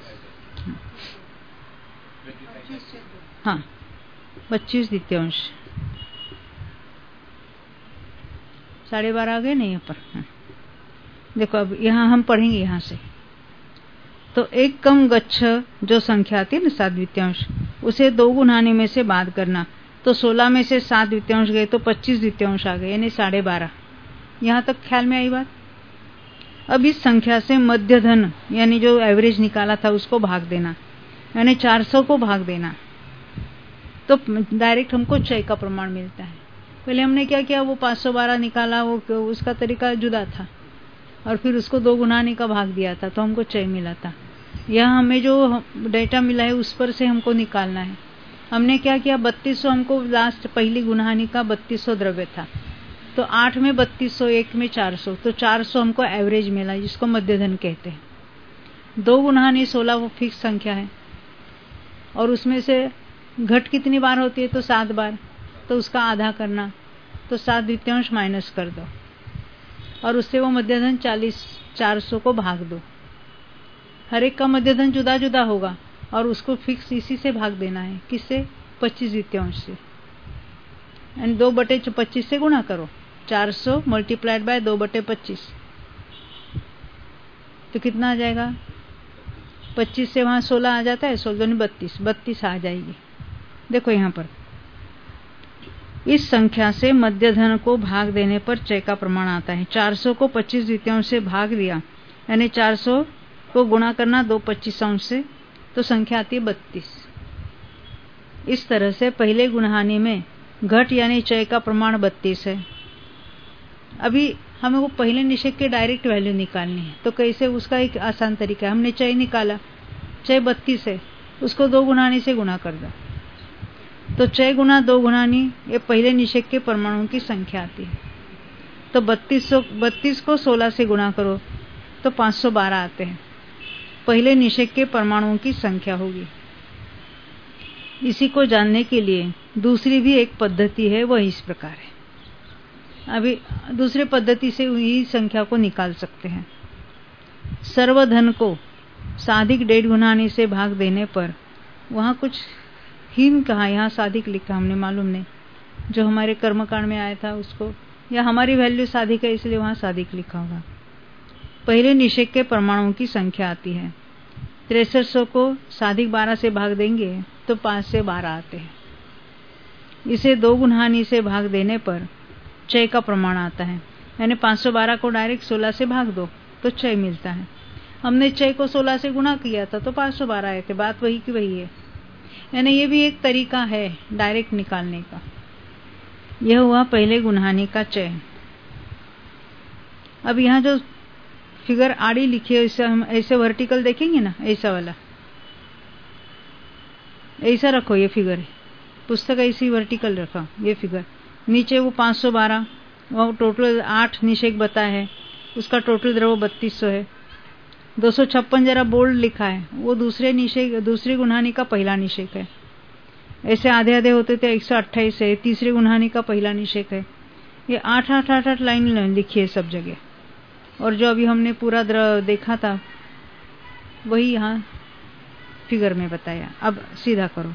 हाँ, 25 द्वितीयांश, 12.5 आ गए नहीं यहाँ पर। हाँ। देखो अब यहाँ हम पढ़ेंगे यहाँ से। तो एक कम गच्छ जो संख्या आती है ना 7 द्वितीयांश, उसे 2 गुणाने में से बात करना। तो 16 में से 7 द्वितीयांश गए तो 25 द्वितीयांश आ गए, यानी 12.5। यहाँ तक ख्याल में आई बात? अब इस संख्या से मध्य धन यानी जो एवरेज निकाला था उसको भाग देना, यानी 400 को भाग देना, तो डायरेक्ट हमको क्षय का प्रमाण मिलता है। पहले हमने क्या किया, वो 512 निकाला, वो उसका तरीका जुदा था, और फिर उसको 2 गुणाने का भाग दिया था, तो हमको क्षय मिला था। यहाँ हमें जो डेटा मिला है उस पर से हमको निकालना है। हमने क्या किया, 3200 हमको लास्ट पहली गुणानी का 3200 द्रव्य था, तो 8 में 3200, 1 में 400, तो 400 हमको एवरेज मिला, जिसको मध्यधन कहते हैं। 2 गुणानी 16 वो फिक्स संख्या है, और उसमें से घट कितनी बार होती है, तो 7 बार, तो उसका आधा करना, तो 7 द्वितीयांश माइनस कर दो, और उससे वो मध्यधन 400 को भाग दो। हर एक का मध्यधन जुदा जुदा होगा, और उसको फिक्स इसी से भाग देना है। किससे? 25 द्वितीयांश से, एंड 2/25 से गुणा करो। 400 मल्टीप्लाइड बाय 2/25, तो कितना आ जाएगा? 25 से वहां 16 आ जाता है, 16 32 आ जाएगी। देखो यहाँ पर इस संख्या से मध्यधन को भाग देने पर क्षय का प्रमाण आता है। 400 को 25 द्वितीयांश से भाग दिया, यानी 400 को गुणा करना 2/25 से, तो संख्या आती है 32। इस तरह से पहले गुणहानि में घट यानी क्षय का प्रमाण 32 है। अभी हमें वो पहले निषेध के डायरेक्ट वैल्यू निकालनी है, तो कैसे? उसका एक आसान तरीका है। हमने क्षय निकाला, क्षय 32 है, उसको 2 गुणानी से गुणा कर दो, तो 6 गुना 2 गुणानी ये पहले निषेध के परमाणुओं की संख्या आती है। तो 32 को 16 से गुणा करो तो 512 आते हैं, पहले निषेध के परमाणुओं की संख्या होगी। इसी को जानने के लिए दूसरी भी एक पद्धति है, वह इस प्रकार है। अभी दूसरी पद्धति से यही संख्या को निकाल सकते हैं। सर्वधन को साधिक 1.5 गुणानी से भाग देने पर, वहां कुछ हीन कहा, यहाँ साधिक लिखा हमने, मालूम नहीं, जो हमारे कर्मकांड में आया था उसको, या हमारी वैल्यू साधिक है इसलिए वहां साधिक लिखा होगा। पहले निषेध के परमाणुओं की संख्या आती है। 6300 को साधिक 12 से भाग देंगे तो 5 से 12 आते हैं। इसे 2 गुणानी से भाग देने पर क्षय का प्रमाण आता है, यानी 512 को डायरेक्ट 16 से भाग दो तो क्षय मिलता है। हमने क्षय को 16 से गुणा किया था तो 512 आए थे, बात वही की वही है। यानी ये भी एक तरीका है डायरेक्ट निकालने का। यह हुआ पहले गुणहानि का क्षय। अब यहाँ जो फिगर आड़ी लिखी है, इसे हम ऐसे वर्टिकल देखेंगे ना, ऐसा वाला, ऐसा रखो, ये फिगर है, पुस्तक ऐसी वर्टिकल रखा, ये फिगर नीचे वो 512, वो टोटल 8 निषेक बताया है, उसका टोटल द्रव्य 3200 है। 256 जरा बोल्ड लिखा है, वो दूसरी गुणहानि का पहला निषेक है। ऐसे आधे आधे होते थे 128 है, तीसरी गुणहानि का पहला निषेक है। ये 8 लाइन लिखी है सब जगह, और जो अभी हमने पूरा देखा था वही यहाँ फिगर में बताया। अब सीधा करो।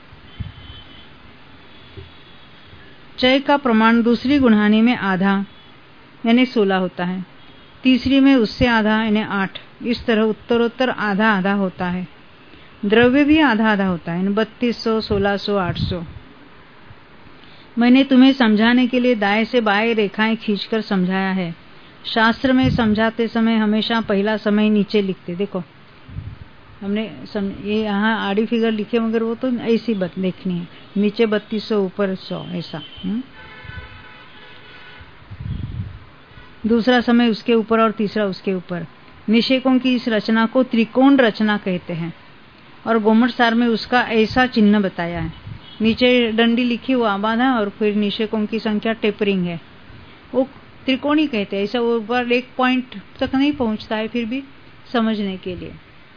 क्षय का प्रमाण दूसरी गुणहानि में आधा यानी 16 होता है, तीसरी में उससे आधा यानी 8। इस तरह उत्तरोत्तर आधा आधा होता है। द्रव्य भी आधा आधा होता है, 3200, 1600, 800। मैंने तुम्हें समझाने के लिए दाएं से बाएं रेखाएं खींचकर समझाया है। शास्त्र में समझाते समय हमेशा पहला समय नीचे लिखते। देखो हमने ये यहाँ आड़ी फिगर लिखे, मगर वो तो ऐसी देखनी है, नीचे 3200 ऊपर 100 ऐसा। दूसरा समय उसके ऊपर और तीसरा उसके ऊपर। निषेकों की इस रचना को त्रिकोण रचना कहते हैं और गोमट सार में उसका ऐसा चिन्ह बताया है। नीचे डंडी लिखी वो आबाधा और फिर निषेकों की संख्या टेपरिंग है, वो त्रिकोणी कहते हैं। ऐसा ऊपर एक पॉइंट तक नहीं पहुंचता है, फिर भी समझने के लिए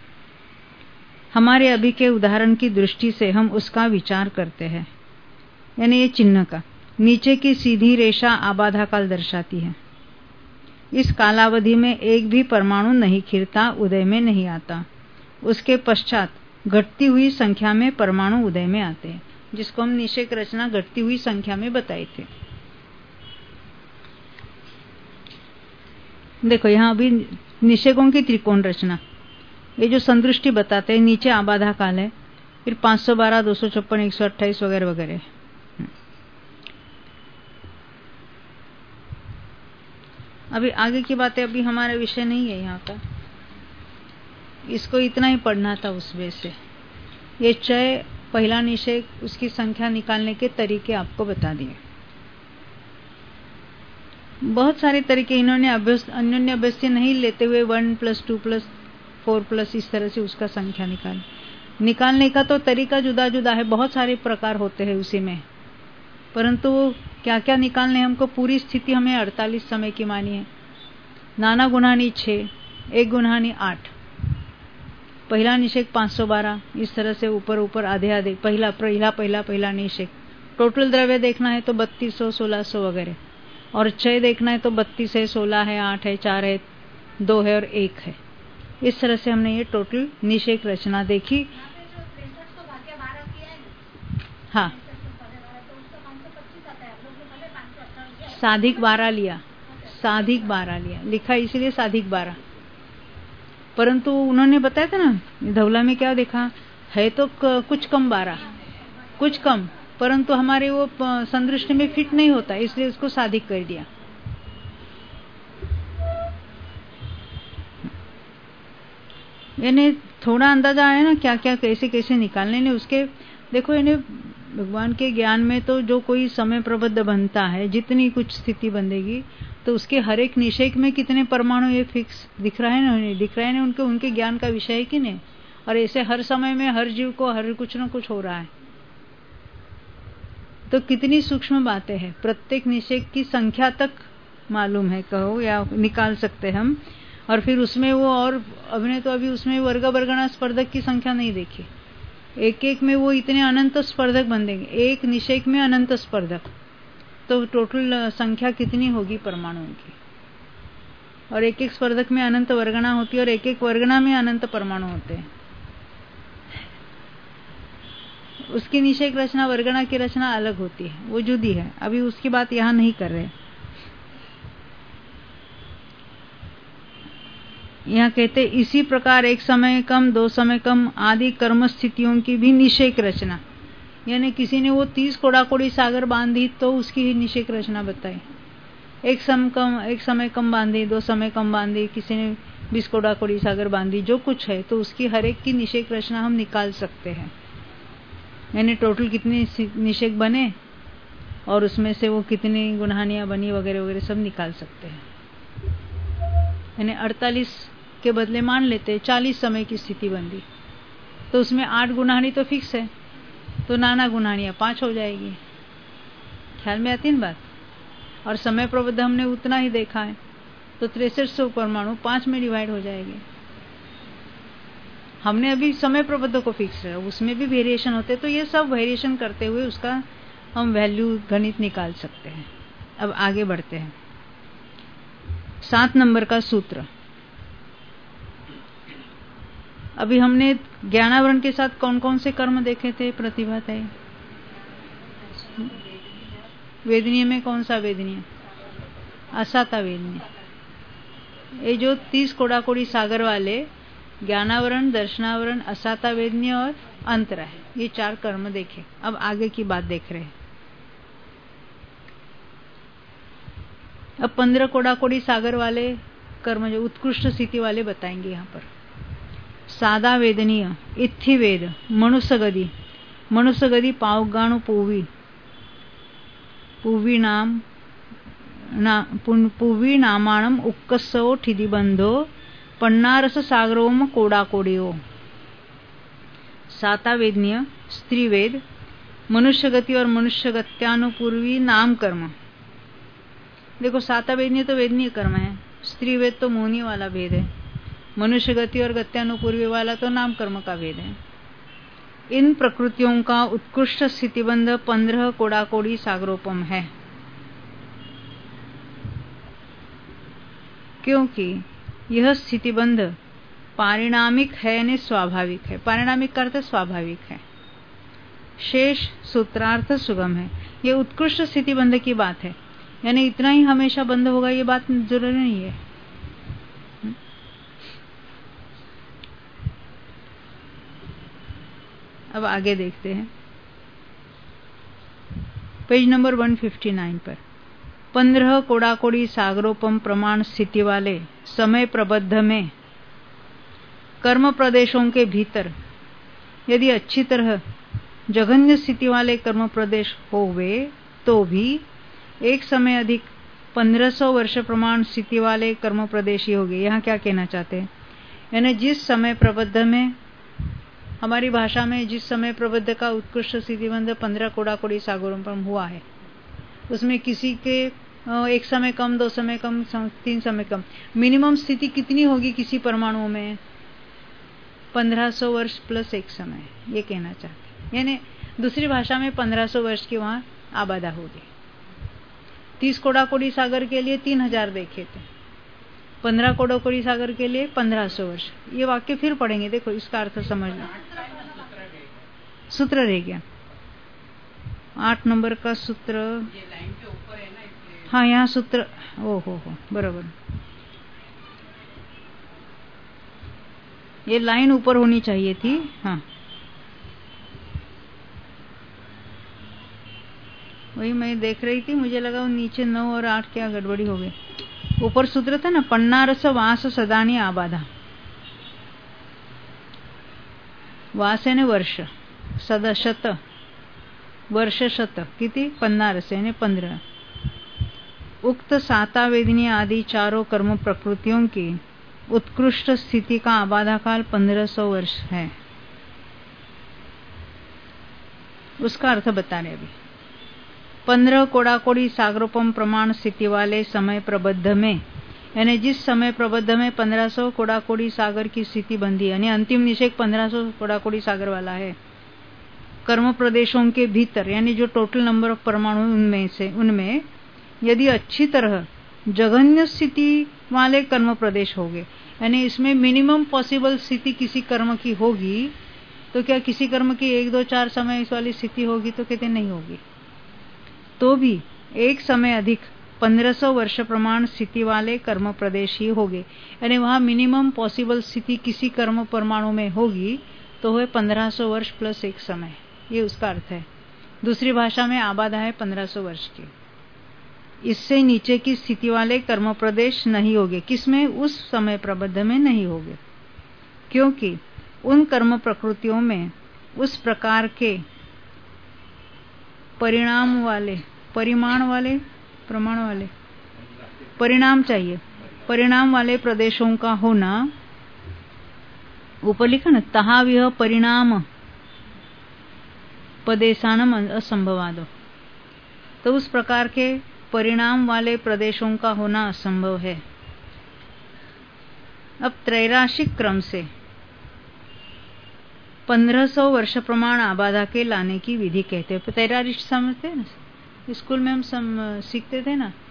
हमारे अभी के उदाहरण की दृष्टि से हम उसका विचार करते हैं। यानी ये चिन्ह का नीचे की सीधी रेखा आबाधा काल दर्शाती है। इस कालावधि में एक भी परमाणु नहीं खिलता, उदय में नहीं आता। उसके पश्चात घटती हुई संख्या में परमाणु उदय में आते हैं, जिसको हम निषेक रचना घटती हुई संख्या में बताए थे। देखो यहाँ अभी निषेकों की त्रिकोण रचना, ये जो संदृष्टि बताते हैं, नीचे आबाधा काल है, फिर 512, 256, 128 वगैरह वगैरह। अभी आगे की बातें अभी हमारा विषय नहीं है यहाँ का, इसको इतना ही पढ़ना था उस वे से। ये चय पहला निषेक, उसकी संख्या निकालने के तरीके आपको बता दिए। बहुत सारे तरीके इन्होंने अन्योन्य अभ्यस्य नहीं लेते हुए 1 + 2 + 4 + इस तरह से उसका संख्या निकालने का तो तरीका जुदा जुदा है, बहुत सारे प्रकार होते हैं उसी में, परंतु क्या क्या निकालने हमको, पूरी स्थिति हमें 48 समय की मानी है। नाना गुणानी 6, 1 गुणानी 8, पहला निषेक 512, इस तरह से ऊपर ऊपर आधे आधे पहला निषेक। टोटल द्रव्य देखना है तो 3200, 1600 वगैरह, और चय देखना है तो 32 है, 16 है, 8 है, 4 है, 2 है और 1 है। इस तरह से हमने ये टोटल निषेक रचना देखी। हाँ, साधिक 12 लिया, साधिक 12 लिया, लिखा इसलिए साधिक 12, परंतु उन्होंने बताया था ना धवला में क्या देखा है, तो कुछ कम 12, कुछ कम, परंतु हमारे वो संदृष्टि में फिट नहीं होता, इसलिए उसको साधिक कर दिया। यानी थोड़ा अंदाजा आया ना क्या क्या कैसे कैसे निकालने ने उसके। देखो यानी भगवान के ज्ञान में तो जो कोई समय प्रबद्ध बनता है, जितनी कुछ स्थिति बंधेगी, तो उसके हर एक निषेक में कितने परमाणु ये फिक्स दिख रहा है ना, दिख रहा है ना, उनके ज्ञान का विषय है कि नहीं। और ऐसे हर समय में हर जीव को हर कुछ न कुछ हो रहा है, तो कितनी सूक्ष्म बातें हैं। प्रत्येक निषेक की संख्या तक मालूम है, कहो या निकाल सकते हम। और फिर उसमें वो, और अभिनय तो अभी उसमें वर्ग वर्गणा स्पर्धक की संख्या नहीं देखी, एक एक में वो इतने अनंत स्पर्धक बन देंगे, एक निषेक में अनंत स्पर्धक, तो टोटल संख्या कितनी होगी परमाणुओं की। और एक एक स्पर्धक में अनंत वर्गणा होती है और एक एक वर्गणा में अनंत परमाणु होते हैं। उसकी निषेक रचना वर्गणा की रचना अलग होती है, वो जुदी है, अभी उसकी बात यहाँ नहीं कर रहे। यहाँ कहते इसी प्रकार एक समय कम, 2 समय कम आदि कर्म स्थितियों की भी निषेक रचना, यानी किसी ने वो 30 कोड़ाकोड़ी सागर बांधी तो उसकी ही निषेक रचना बताई। एक समय कम बांधी, 2 समय कम बांधी, किसी ने 20 कोड़ाकोड़ी सागर बांधी, जो कुछ है तो उसकी हर एक की निषेक रचना हम निकाल सकते हैं। यानी टोटल कितने निषेक बने और उसमें से वो कितनी गुणहानियां बनी वगैरह वगैरह सब निकाल सकते हैं। यानी 48 के बदले मान लेते 40 समय की स्थिति बंदी, तो उसमें 8 गुणहानी तो फिक्स है, तो नाना गुणहानियां 5 हो जाएगी। ख्याल में आती है ना बात। और समय प्रबद्ध हमने उतना ही देखा है, तो 6300 परमाणु 5 में डिवाइड हो जाएंगे। हमने अभी समय प्रबद्ध को फिक्स है, उसमें भी वेरिएशन होते, तो ये सब वेरिएशन करते हुए उसका हम वैल्यू गणित निकाल सकते हैं। अब आगे बढ़ते हैं। 7 नंबर का सूत्र। अभी हमने ज्ञानावरण के साथ कौन कौन से कर्म देखे थे, प्रतिभा थे। वेदनीय में कौन सा वेदनीय? असाता वेदनीय। ये जो 30 कोड़ाकोड़ी सागर वाले ज्ञानावरण, दर्शनावरण, असाता वेदनीय और अंतरा है, ये 4 कर्म देखे। अब आगे की बात देख रहे हैं। अब 15 कोड़ाकोड़ी सागर वाले कर्म जो उत्कृष्ट स्थिति वाले बताएंगे यहाँ पर। सादा वेदनीय, इत्थि वेद, मनुष्यगति, मनुष्यगति पावगाणु पूवी, पूवी नाम पुवी नामाणम उक्कसो ठिदिबंधो पन्नारस सागरोम कोडाकोडियो। सातावेदनीय, स्त्रीवेद, मनुष्यगति और मनुष्यगत्यानुपूर्वी नाम कर्म। देखो सातावेदनीय तो वेदनीय कर्म है, स्त्रीवेद तो मोहनी वाला भेद है, मनुष्यगति और गत्यानुपूर्वी वाला तो नाम कर्म का भेद है। इन प्रकृतियों का उत्कृष्ट स्थितिबंध 15 कोडाकोडी सागरोपम है, क्योंकि यह स्थितिबंध पारिणामिक है यानी स्वाभाविक है। पारिणामिक का अर्थ स्वाभाविक है। शेष सूत्रार्थ सुगम है। यह उत्कृष्ट स्थितिबंध की बात है, यानी इतना ही हमेशा बंद होगा ये बात जरूरी नहीं है। अब आगे देखते हैं पेज नंबर 159 पर। 15 कोडाकोडी सागरोपम प्रमाण स्थिति वाले समय प्रबद्ध में कर्म प्रदेशों के भीतर यदि अच्छी तरह जघन्य स्थिति वाले कर्म प्रदेश होवे तो भी एक समय अधिक 1500 वर्ष प्रमाण स्थिति वाले कर्म प्रदेश ही होंगे। यहाँ क्या कहना चाहते हैं, यानी जिस समय प्रबद्ध में, हमारी भाषा में जिस समय प्रबद्ध का उत्कृष्ट स्थितिबंध 15 कोडाकोडी सागरोपम हुआ है, उसमें किसी के एक समय कम, 2 समय कम, 3 समय कम, मिनिमम स्थिति कितनी होगी किसी परमाणु में? 1500 वर्ष प्लस एक समय, ये कहना चाहते हैं। यानी दूसरी भाषा में 1500 वर्ष की वहां आबादा होगी। 30 कोडाकोडी सागर के लिए 3000 देखे थे, 15 कोडाकोडी सागर के लिए 1500 वर्ष। ये वाक्य फिर पढ़ेंगे, देखो इसका अर्थ समझ लो। सूत्र रह गया 8 नंबर का सूत्र, हाँ यहाँ सूत्र, हो बराबर, ये लाइन ऊपर होनी चाहिए थी। हाँ वही मैं देख रही थी, मुझे लगा वो नीचे 9 और 8 क्या गड़बड़ी हो गई। ऊपर सूत्र था ना, पन्नारस वास सदानी आबाधा। वास यानी वर्ष, सदा शत, वर्ष शत किती? 15 यानी 15। उक्त सातावेदिनी आदि चारों कर्म प्रकृतियों की उत्कृष्ट स्थिति का आबाधा काल 1500 वर्ष है। उसका अर्थ बता रहे अभी। 15 कोडाकोडी सागरोपम प्रमाण स्थिति वाले समय प्रबद्ध में, यानी जिस समय प्रबद्ध में 1500 कोडाकोडी सागर की स्थिति बंधी, यानी अंतिम निषेक 1500 कोडाकोडी सागर वाला है, कर्म प्रदेशों के भीतर, यानी जो टोटल नंबर ऑफ परमाणु उनमें यदि अच्छी तरह जघन्य स्थिति वाले कर्म प्रदेश होंगे, यानी इसमें मिनिमम पॉसिबल स्थिति किसी कर्म की होगी, तो क्या किसी कर्म की 1, 2, 4 समय इस वाली स्थिति होगी? तो कहते नहीं होगी। तो भी एक समय अधिक 1500 वर्ष प्रमाण स्थिति वाले कर्म प्रदेश ही होंगे, यानी वहां मिनिमम पॉसिबल स्थिति किसी कर्म परमाणु में होगी तो वह 1500 वर्ष प्लस एक समय, ये उसका अर्थ है। दूसरी भाषा में आबादा है 1500 वर्ष की। इससे नीचे की स्थिति वाले कर्म प्रदेश नहीं होंगे, किसमें? उस समय प्रबद्ध में नहीं होंगे, क्योंकि उन कर्म प्रकृतियों में उस प्रकार के परिणाम वाले, परिणाम चाहिए, परिणाम वाले प्रदेशों का होना, ऊपर लिखा ना, तहाविह परिणाम पदेशानम असंभवादो, तो उस प्रकार के परिणाम वाले प्रदेशों का होना असंभव है। अब त्रैराशिक क्रम से 1500 वर्ष प्रमाण आबादा के लाने की विधि कहते हैं। त्रैराशिक समझते हैं ना, स्कूल में हम सीखते थे ना,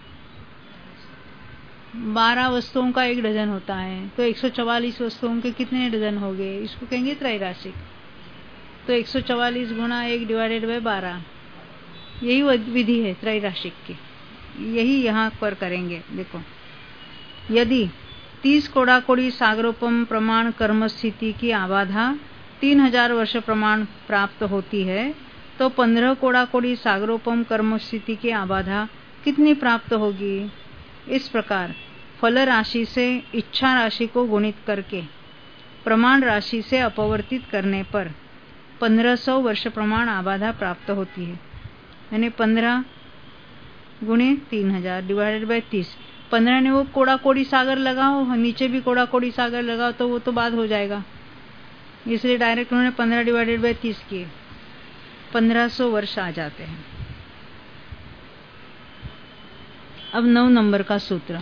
12 वस्तुओं का 1 डजन होता है, तो 144 वस्तुओं के कितने डजन हो गए? इसको कहेंगे त्रैराशिक। तो 144 गुणा 1 डिवाइडेड बाय 12, यही विधि है त्रैराशिक की, यही यहाँ पर करेंगे। देखो, यदि 30 कोडाकोडी सागरोपम प्रमाण कर्म स्थिति की आबाधा 3000 वर्ष प्रमाण प्राप्त होती है, तो 15 कोडाकोडी सागरोपम कर्म स्थिति की आबाधा कितनी प्राप्त होगी? इस प्रकार फल राशि से इच्छा राशि को गुणित करके प्रमाण राशि से अपवर्तित करने पर 1500 वर्ष प्रमाण आबाधा प्राप्त होती है। यानी 15 गुणे 3000 डिवाइडेड बाय 30। 15 ने वो कोड़ा कोड़ी सागर लगाओ, नीचे भी कोड़ा कोड़ी सागर लगाओ तो वो तो बाद हो जाएगा, इसलिए डायरेक्ट उन्होंने 15 डिवाइडेड बाय 30 किए, 1500 वर्ष आ जाते हैं। अब 9 नंबर का सूत्र,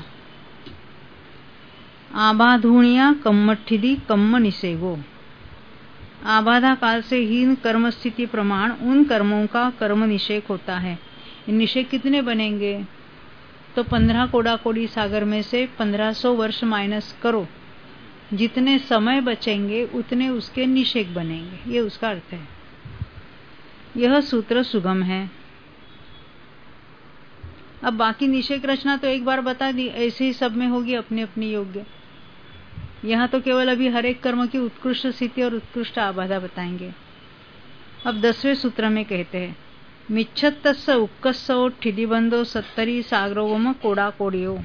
आबाधूणिया कम्मठिदी कम्म निषेगो। आबाधा काल से हीन कर्म स्थिति प्रमाण उन कर्मों का कर्म निषेक होता है। निषेक कितने बनेंगे? तो 15 कोड़ा कोड़ी सागर में से 1500 वर्ष माइनस करो, जितने समय बचेंगे उतने उसके निषेक बनेंगे, ये उसका अर्थ है। यह सूत्र सुगम है। अब बाकी निषेक रचना तो एक बार बता दी, ऐसे ही सब में होगी अपने अपने योग्य। यहाँ तो केवल अभी हर एक कर्म की उत्कृष्ट स्थिति और उत्कृष्ट आबाधा बताएंगे। अब 10वें सूत्र में कहते हैं, मिच्छत्तस्स उक्कस्सो ठिदिबंधो 70 सागरोवम कोड़ा कोड़ियो।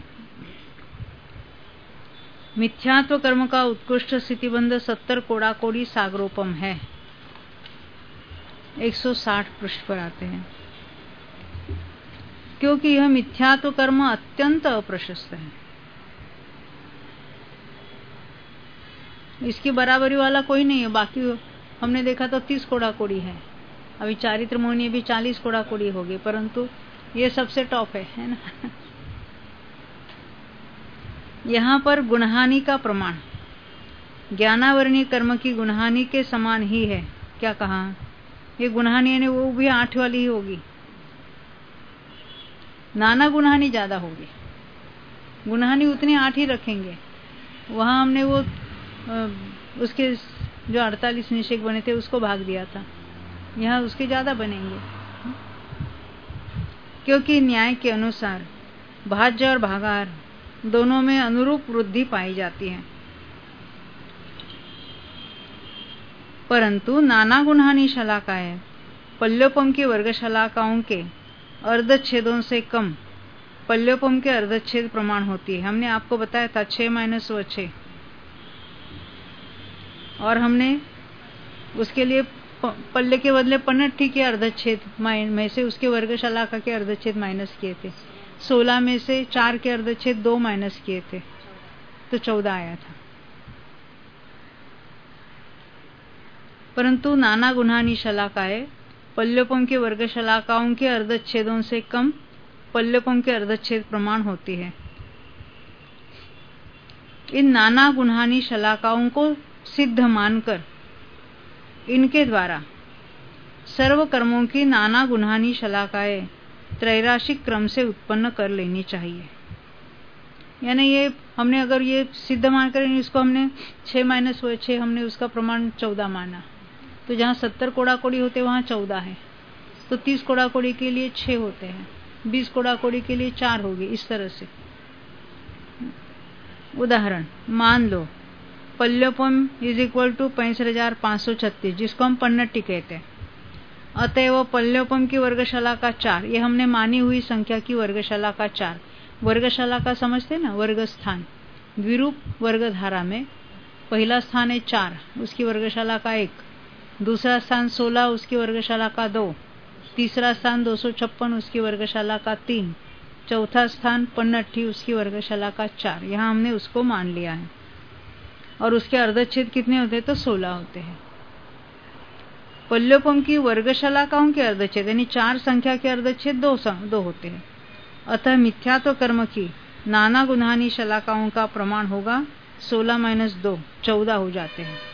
मिथ्यात्व कर्म का उत्कृष्ट स्थितिबंध 70 कोड़ा कोड़ी सागरोपम है। 160 पृष्ठ पर आते हैं। क्योंकि यह मिथ्यात्व कर्म अत्यंत अप्रशस्त है, इसकी बराबरी वाला कोई नहीं है। बाकी हमने देखा तो 30 कोड़ा कोड़ी है, अभी चारित्र मोहिनी भी 40 कोड़ा कोड़ी हो गई, परंतु ये सबसे टॉप है ना। यहाँ पर गुणहानि का प्रमाण ज्ञानावरणीय कर्म की गुणहानि के समान ही है। क्या कहा? ये गुणहानि यानी वो भी 8 वाली ही होगी, नाना गुणहानि ज्यादा होगी। गुणहानि उतनी 8 ही रखेंगे। वहां हमने वो उसके जो 48 निषेक बने थे उसको भाग दिया था, यहाँ उसके ज्यादा बनेंगे। क्योंकि न्याय के अनुसार भाज्य और भागार दोनों में अनुरूप वृद्धि पाई जाती है, परंतु नाना गुणहानि शलाकाएं पल्योपम की वर्ग शलाकाओं के अर्धच्छेदों से कम पल्योपम के अर्धच्छेद प्रमाण होती है। हमने आपको बताया था 6 माइनस 6, और हमने उसके लिए पल्ले के बदले पन्नट्ठी के अर्धच्छेद में से उसके वर्ग शलाका के अर्धच्छेद माइनस किए थे। 16 में से 4 के अर्धच्छेद 2 माइनस किए थे तो 14 आया था। परंतु नाना गुणहानि शलाकाएं पल्योपम के वर्ग शलाकाओं के अर्धच्छेदों से कम पल्योपम के अर्धच्छेद प्रमाण होती है। इन नाना गुणहानि शलाकाओं को सिद्ध मानकर इनके द्वारा सर्व कर्मों की नाना गुणहानि शलाकाएं त्रैराशिक क्रम से उत्पन्न कर लेनी चाहिए। यानी ये हमने अगर ये सिद्ध मानकर इसको हमने 6 माइनस 6 हमने उसका प्रमाण 14 माना, तो जहाँ 70 कोड़ा कोड़ी होते वहाँ 14 है, तो 30 कोड़ा कोड़ी के लिए 6 होते हैं, 20 कोड़ा कोड़ी के लिए 4 होगी। इस तरह से उदाहरण मान लो पल्योपम इज इक्वल टू 65,536, जिसको हम पन्नट्टी कहते हैं। अतएव पल्योपम की वर्गशाला का 4, ये हमने मानी हुई संख्या की वर्गशाला का 4। वर्गशाला का समझते ना, वर्ग स्थान। द्विरूप वर्ग धारा में पहला स्थान है 4, उसकी वर्गशाला का 1, दूसरा स्थान 16, उसकी वर्गशाला का 2, तीसरा स्थान 256, उसकी वर्गशाला का 3, चौथा स्थान पन्नट्ठी, उसकी वर्गशाला का 4। यहाँ हमने उसको मान लिया है। और उसके अर्धच्छेद कितने होते हैं? तो 16 होते हैं। पल्योपम की वर्गशलाकाओं के अर्धच्छेद यानी 4 संख्या के अर्धच्छेद 2 होते हैं। अतः मिथ्यात्व कर्म की नाना गुणहानि शलाकाओं का प्रमाण होगा 16 माइनस 2, 14 हो जाते हैं।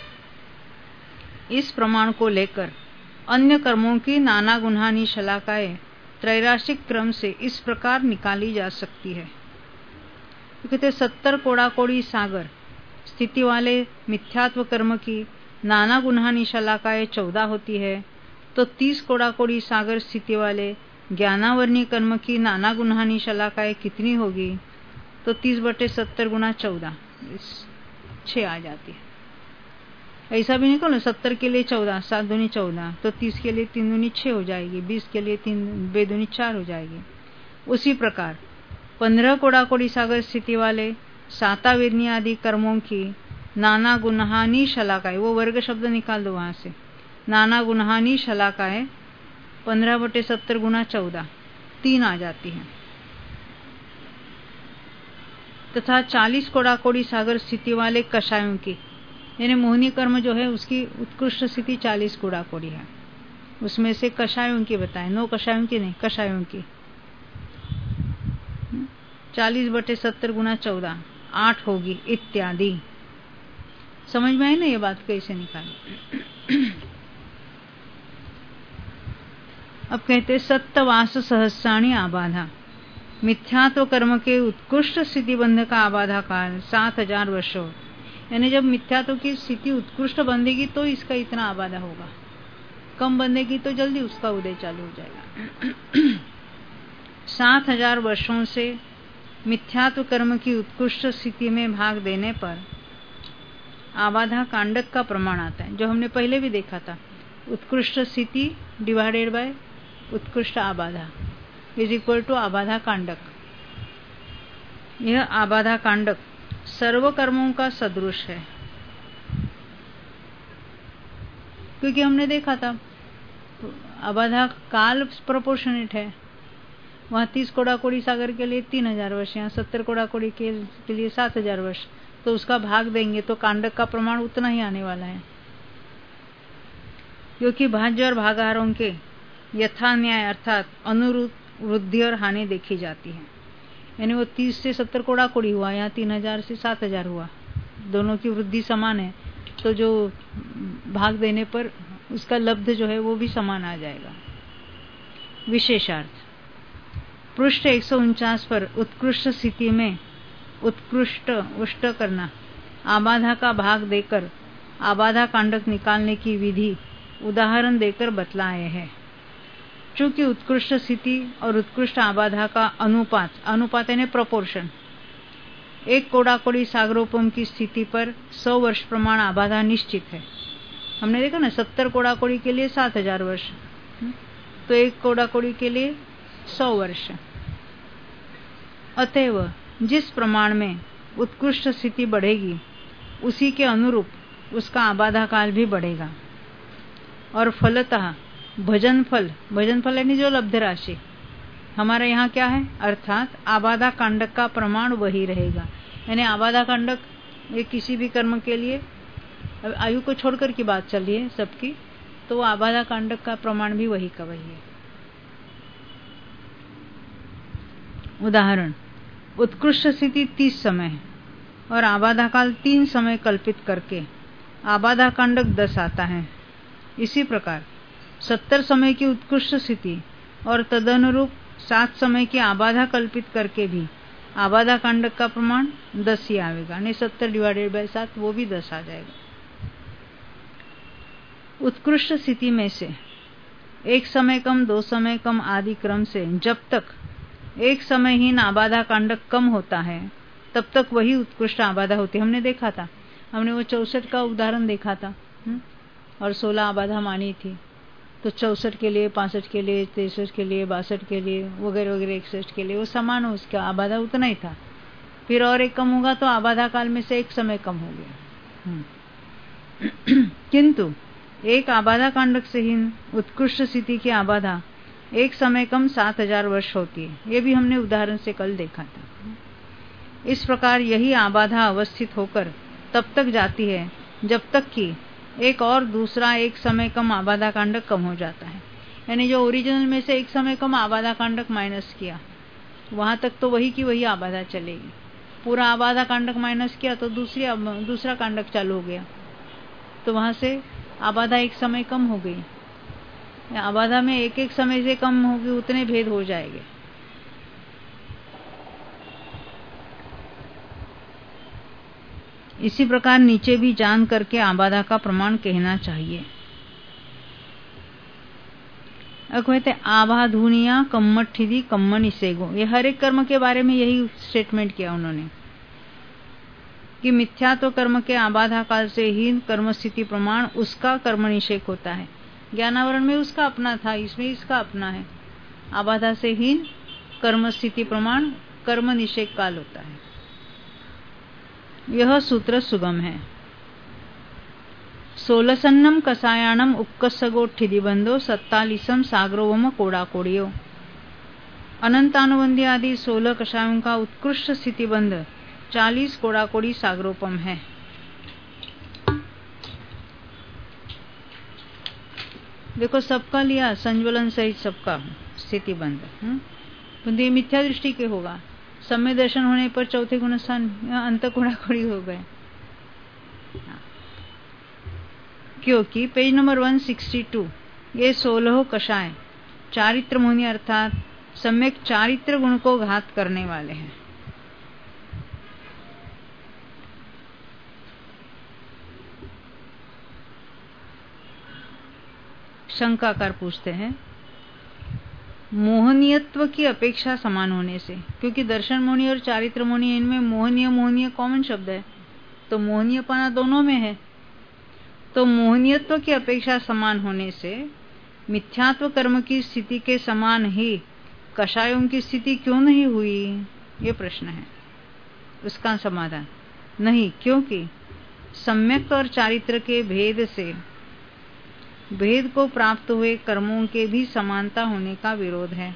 इस प्रमाण को लेकर अन्य कर्मों की नाना गुणहानि शलाकाएं त्रैराशिक क्रम से इस प्रकार निकाली जा सकती है। कहते 70 कोड़ा कोड़ी सागर स्थिति वाले मिथ्यात्व कर्म की नाना गुणहानि शलाकाएं 14 होती है, तो 30 कोड़ा कोड़ी सागर स्थिति वाले ज्ञानावरणीय कर्म की नाना गुणहानि शलाकाएं कितनी होगी? तो 30/70 गुणा 14, 6 आ जाती है। ऐसा भी नहीं करो 70 के लिए 14, 7 दूनी 14, तो 30 के लिए 3 दूनी 6 हो जाएगी, 20 के लिए 3 बेदूनी 4 हो जाएगी। उसी प्रकार 15 कोड़ा कोड़ी सागर स्थिति वाले साता वेदनी आदि कर्मों की नाना गुणहानि शलाकाएं, वो वर्ग शब्द निकाल दो वहां से, नाना गुणहानि शलाकाएं 15/70 गुणा 14, 3 आ जाती हैं, तथा 40 कोड़ाकोड़ी सागर स्थिति वाले कषायों की, यानी मोहिनी कर्म जो है उसकी उत्कृष्ट स्थिति 40 कोड़ाकोड़ी है। उसमें से कषायों की बताएं, 9 कषायों की नहीं, कषायों की 40/70 गुना 14 8 होगी इत्यादि। समझ में आई ना ये बात कैसे निकाली। अब कहते सत्तवास सहस्राणी आबाधा, मिथ्यात्व कर्म के उत्कृष्ट स्थिति बंध का आबाधा काल 7000 वर्ष हो, यानी जब मिथ्यात्व की स्थिति उत्कृष्ट बंधेगी तो इसका इतना आबाधा होगा, कम बंधेगी तो जल्दी उसका उदय चालू हो जाएगा। 7000 वर्षों से मिथ्यात्व कर्म की उत्कृष्ट स्थिति में भाग देने पर आबाधा कांडक का प्रमाण आता है, जो हमने पहले भी देखा था। उत्कृष्ट स्थिति डिवाइडेड बाय उत्कृष्ट आबाधा इज इक्वल टू आबाधा कांडक। यह आबाधा कांडक सर्व कर्मों का सदृश है, क्योंकि हमने देखा था आबाधा काल प्रोपोर्शनेट है। वहां 30 कोड़ाकोड़ी सागर के लिए 3000 वर्ष, यहाँ 70 कोड़ाकोड़ी के लिए 7000 वर्ष, तो उसका भाग देंगे तो कांडक का प्रमाण उतना ही आने वाला है, क्योंकि भाज्य और भागाहारों के यथा न्याय अर्थात अनुरूप वृद्धि और हानि देखी जाती है। यानी वो 30 से 70 कोड़ाकोड़ी हुआ, यहाँ 3000 से 7000 हुआ, दोनों की वृद्धि समान है, तो जो भाग देने पर उसका लब्ध जो है वो भी समान आ जाएगा। विशेषार्थ पृष्ठ 149 पर उत्कृष्ट स्थिति में उत्कृष्ट उष्ट करना, आबाधा का भाग देकर आबाधा कांडक निकालने की विधि उदाहरण देकर बतलाए हैं। चूंकि उत्कृष्ट स्थिति और उत्कृष्ट आबाधा का अनुपात यानी प्रोपोर्शन, 1 कोड़ाकोड़ी सागरोपम की स्थिति पर 100 वर्ष प्रमाण आबाधा निश्चित है। हमने देखा ना 70 कोड़ाकोड़ी के लिए 7000 वर्ष, तो 1 कोड़ाकोड़ी के लिए 100 वर्ष। अतएव जिस प्रमाण में उत्कृष्ट स्थिति बढ़ेगी उसी के अनुरूप उसका आबाधा काल भी बढ़ेगा, और फलतः भजन फल यानी जो लब्ध राशि हमारा यहाँ क्या है, अर्थात आबाधा कांडक का प्रमाण वही रहेगा। यानी आबाधा कांडक ये किसी भी कर्म के लिए, अब आयु को छोड़कर की बात चल रही है सबकी, तो आबाधा कांडक का प्रमाण भी वही का वही है। उदाहरण, उत्कृष्ट स्थिति 30 समय और आबाधा काल 3 समय कल्पित करके आबाधा कांडक 10 आता है। इसी प्रकार 70 समय की उत्कृष्ट स्थिति और तदनुरूप 7 समय की आबाधा कल्पित करके भी आबाधा कांडक का प्रमाण 10 ही आएगा, यानी 70/7 वो भी 10 आ जाएगा। उत्कृष्ट स्थिति में से 1 समय कम, 2 समय कम आदि क्रम से जब तक 1 समयहीन आबाधा कांडक कम होता है तब तक वही उत्कृष्ट आबाधा होती है। हमने देखा था, हमने वो 64 का उदाहरण देखा था और 16 आबाधा मानी थी, तो 64 के लिए, 65 के लिए, 63 के लिए, 62 के लिए वगैरह वगैरह, 61 के लिए वो समान हो, उसका आबाधा उतना ही था। फिर और 1 कम होगा तो आबाधा काल में से 1 समय कम हो गया। किंतु एक आबाधा कांडक से हीन उत्कृष्ट स्थिति की आबाधा 1 समय कम 7000 वर्ष होती है। ये भी हमने उदाहरण से कल देखा था। इस प्रकार यही आबाधा अवस्थित होकर तब तक जाती है जब तक कि एक और दूसरा 1 समय कम आबाधा कांडक कम हो जाता है। यानी जो ओरिजिनल में से 1 समय कम आबाधा कांडक माइनस किया, वहां तक तो वही की वही आबाधा चलेगी। पूरा आबाधा कांडक माइनस किया तो दूसरा कांडक चालू हो गया, तो वहां से आबाधा 1 समय कम हो गई। आबाधा में 1 समय से कम होगी, उतने भेद हो जाएंगे। इसी प्रकार नीचे भी जान करके आबाधा का प्रमाण कहना चाहिए। अब कहते आबाधुनिया कम्मठिदी कम्म निसेगो, ये हर एक कर्म के बारे में यही स्टेटमेंट किया उन्होंने कि मिथ्यात्व कर्म के आबाधा काल से हीन कर्म स्थिति प्रमाण उसका कर्म निषेक होता है। ज्ञानावरण में उसका अपना था, इसमें इसका अपना है। आबाधा से हीन कर्म स्थिति प्रमाण कर्म निषेक काल होता है। यह सूत्र सुगम है। 16 कसायाणम उपकसगोठिदिबंधो 47 सागरोवम कोड़ाकोड़ियो। अनंतानुबंधी आदि 16 कषायों का उत्कृष्ट स्थितिबंध 40 कोड़ाकोड़ी सागरोपम है। देखो सबका लिया, संज्वलन सहित सबका स्थितिबंध, तो ये मिथ्या दृष्टि के होगा। सम्य दर्शन होने पर चौथे गुणस्थान अंत कोड़ाकोड़ी हो गए, क्योंकि पेज नंबर 162 ये 16 कषाय चारित्र मोहिनी अर्थात सम्यक चारित्र गुण को घात करने वाले हैं। शंकाकार पूछते हैं, मोहनीयत्व की अपेक्षा समान होने से, क्योंकि दर्शन मोहनी और चारित्र मोहनी इनमें मोहनीय मोहनीय कॉमन शब्द है, तो मोहनीयपना दोनों में है, तो मोहनीयत्व की अपेक्षा समान होने से मिथ्यात्व कर्म की स्थिति के समान ही कषायों की स्थिति क्यों नहीं हुई, ये प्रश्न है। उसका समाधान नहीं, क्योंकि सम्यक और चारित्र के भेद से भेद को प्राप्त हुए कर्मों के भी समानता होने का विरोध है।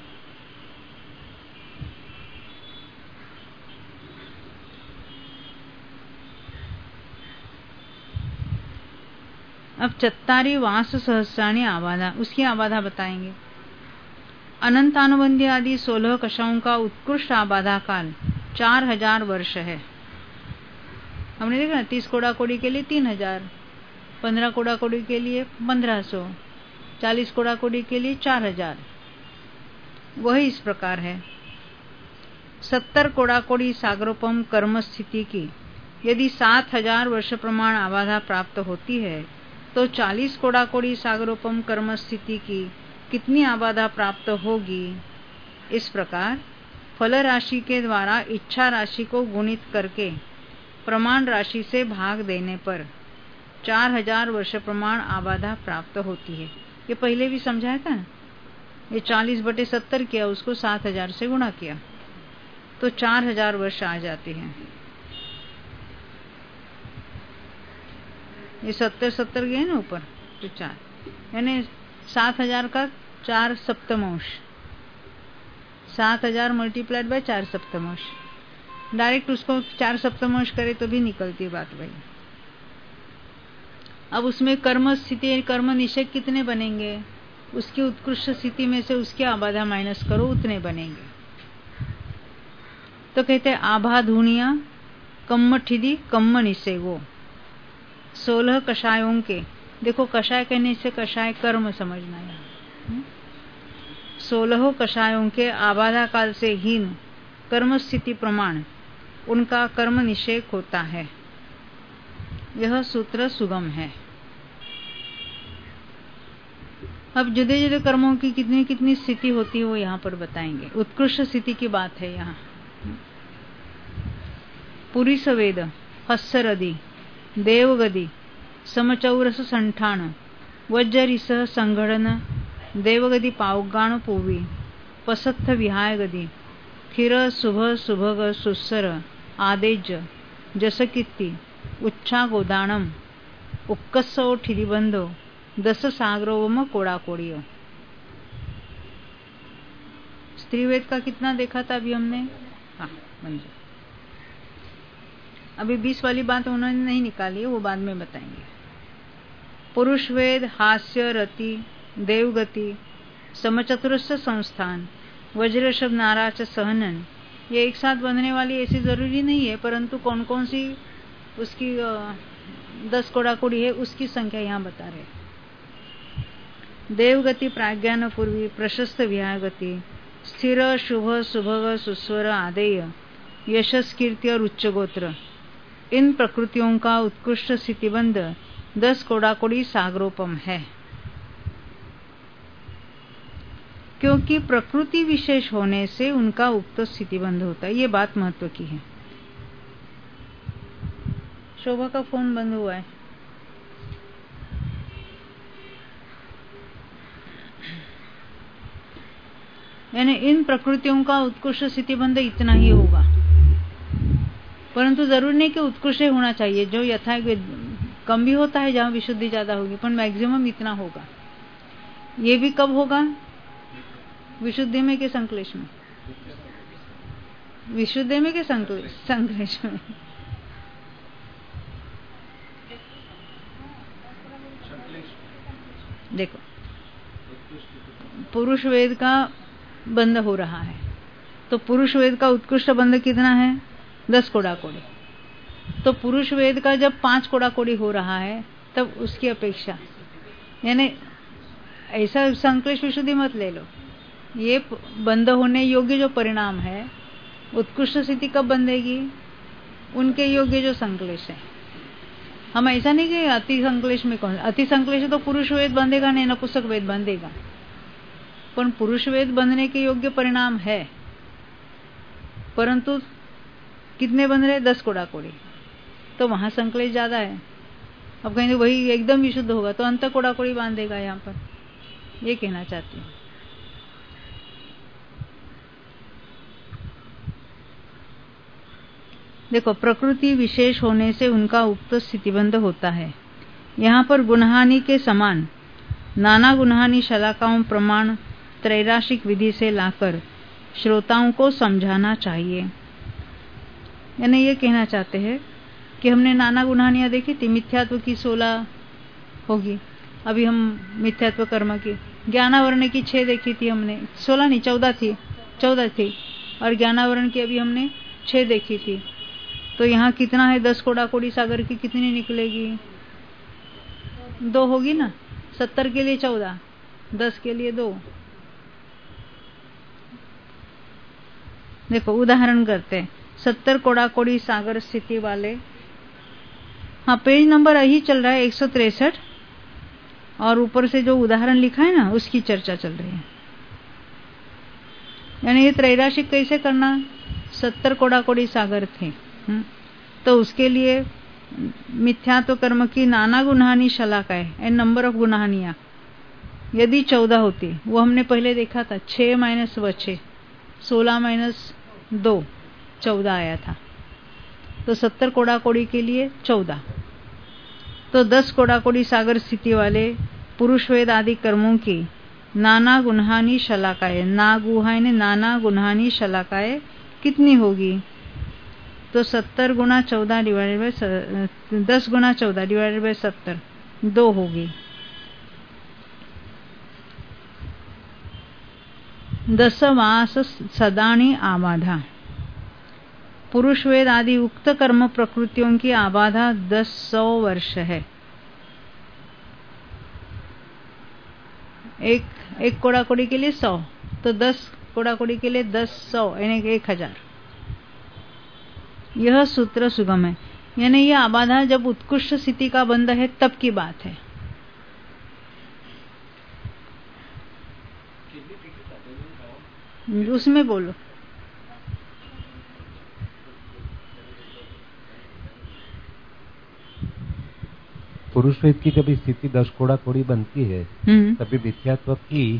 अब चत्तारी वास सहस्राणी आबाधा, उसकी आबाधा बताएंगे। अनंतानुबंधी आदि 16 कषायों का उत्कृष्ट आबाधा काल 4000 वर्ष है। हमने देखा ना, 30 कोड़ाकोड़ी के लिए 3000, 15 कोड़ाकोड़ी के लिए 1500, 40 कोड़ाकोड़ी के लिए 4000। वही इस प्रकार है। 70 कोड़ाकोड़ी सागरोपम कर्म स्थिति की यदि 7000 वर्ष प्रमाण आबाधा प्राप्त होती है, तो 40 कोड़ाकोड़ी सागरोपम कर्म स्थिति की कितनी आबाधा प्राप्त होगी। इस प्रकार फल राशि के द्वारा इच्छा राशि को गुणित करके प्रमाण राशि से भाग देने पर 4000 वर्ष प्रमाण आबाधा प्राप्त होती है। ये पहले भी समझाया था। ये 40/70 किया, उसको 7000 से गुणा किया तो 4000 वर्ष आ जाते हैं। ये 70 गए ना ऊपर, तो 4 यानी 7000 का 4 सप्तमांश, 7000 मल्टीप्लाइड बाय 4 सप्तमांश। डायरेक्ट उसको 4 सप्तमांश करे तो भी निकलती है बात भाई। अब उसमें कर्म स्थिति कर्म निषेध कितने बनेंगे, उसकी उत्कृष्ट स्थिति में से उसकी आबाधा माइनस करो, उतने बनेंगे। तो कहते हैं आबाधुनिया कम्मठिदी कम्म निषेगो 16 कषायों के, देखो कषाय कहने से कषाय कर्म समझना है। 16 कषायों के आबाधा काल से हीन कर्म स्थिति प्रमाण उनका कर्म निषेध होता है। यह सूत्र सुगम है। अब जुदे जुदे कर्मों की कितनी कितनी स्थिति होती है वो यहाँ पर बताएंगे। उत्कृष्ट स्थिति की बात है यहाँ। पुरी सवेद हस्सरदि देवगदि समचौरस संठान वज्जरिस संगणन देवगदि पावगाण पूवी पसत्थ विहाय गदि खिर शुभ सुभग सुस्सर आदेज जसकीर्ति उच्छा गोदानम उक्कसो ठिदिबंधो 10 सागरोवम कोड़ाकोड़ियो। स्त्रीवेद का कितना देखा था अभी हमने, हाँ बन अभी 20 वाली बात उन्होंने नहीं निकाली है, वो बाद में बताएंगे। पुरुष वेद हास्य रति देवगति समचतुरस्थ संस्थान वज्रशब नाराच सहनन, ये एक साथ बनने वाली ऐसी जरूरी नहीं है, परंतु कौन कौन सी उसकी 10 कोड़ाकोड़ी है उसकी संख्या यहाँ बता रहे। देवगति प्राज्ञान पूर्वी प्रशस्त विहागति स्थिर शुभ सुभग सुस्वर आदेय यशस कीर्ति और उच्च गोत्र, इन प्रकृतियों का उत्कृष्ट स्थितिबंध 10 कोड़ाकोड़ी सागरोपम है। क्योंकि प्रकृति विशेष होने से उनका उक्त स्थितिबंध होता है। ये बात महत्व की है। शोभा का फोन बंद हुआ है। यानी इन प्रकृतियों का उत्कृष्ट स्थितिबंध इतना ही होगा, परंतु जरूरी नहीं कि उत्कृष्ट होना चाहिए। जो यथा कम भी होता है जहां विशुद्धि ज्यादा होगी, पर मैक्सिमम इतना होगा। ये भी कब होगा, विशुद्धि में कि संक्लेश में? विशुद्धि में कि संक्लेश में? देखो, पुरुष वेद का बंध हो रहा है, तो पुरुष वेद का उत्कृष्ट बंध कितना है? 10 कोड़ा कोड़ी। तो पुरुष वेद का जब 5 कोड़ा कोड़ी हो रहा है, तब उसकी अपेक्षा, यानी ऐसा संक्लेश विशुद्धि मत ले लो। ये बंध होने योग्य जो परिणाम है, उत्कृष्ट स्थिति कब बंधेगी? उनके योग्य जो संक्लेश है। हम ऐसा नहीं कि अति संक्लेश में कौन, अति संक्लेश तो पुरुष वेद बंधेगा नहीं, नपुंसक वेद बंधेगा, पर पुरुष वेद बंधने के योग्य परिणाम है, परंतु कितने बंध रहे? 10 कोड़ा कोड़ी। तो वहां संक्लेश ज्यादा है। अब कहेंगे वही एकदम विशुद्ध होगा तो अंत कोड़ा कोड़ी बांधेगा यहाँ पर, ये कहना चाहती हूँ। देखो, प्रकृति विशेष होने से उनका उक्त स्थितिबंध होता है। यहाँ पर गुणहानि के समान नाना गुणहानि शलाकाओं प्रमाण त्रैराशिक विधि से लाकर श्रोताओं को समझाना चाहिए। यानी ये कहना चाहते हैं कि हमने नाना गुणहानियां देखी थी। मिथ्यात्व की 16 होगी, अभी हम मिथ्यात्व कर्म की ज्ञानावरण की 6 देखी थी हमने, 16 नहीं 14 थी, और ज्ञानावरण की अभी हमने 6 देखी थी। तो यहाँ कितना है? 10 कोड़ा कोड़ी सागर की कितनी निकलेगी? 2 होगी ना। 70 के लिए 14, 10 के लिए 2। देखो उदाहरण करते हैं। 70 कोड़ा कोड़ी सागर स्थिति वाले, हाँ पेज नंबर यही चल रहा है 163, और ऊपर से जो उदाहरण लिखा है ना उसकी चर्चा चल रही है। यानी ये त्रैराशिक कैसे करना? 70 कोड़ा कोड़ी सागर थे, तो उसके लिए मिथ्यात्व कर्म की नाना गुणहानि शलाकाएं एंड नंबर ऑफ गुणहानियां यदि 14 होती, वो हमने पहले देखा था 6 माइनस 6, 16 माइनस 2, 14 आया था। तो 70 कोड़ा कोड़ी के लिए 14। तो 10 कोड़ा कोड़ी सागर स्थिति वाले पुरुष वेद आदि कर्मों की नाना गुणहानि शलाकाएं, नाना गुणहानि शलाकाएं कितनी होगी? तो 70 गुणा 14 डिवाइडेड बाय 10 गुणा 14 डिवाइडेड बाय 70, 2 होगी। 10 मास सदानी आबाधा। पुरुष वेद आदि उक्त कर्म प्रकृतियों की आबाधा 100 वर्ष है। एक कोड़ा कोड़ी के लिए 100, तो 10 कोड़ा कोड़ी के लिए 100 यानी 1000। यह सूत्र सुगम है। यानी यह आबाधा जब उत्कृष्ट स्थिति का बंध है तब की बात है। उसमें बोलो। पुरुष वेद की जब स्थिति 10 कोड़ा कोड़ी बनती है, तभी मिथ्यात्व की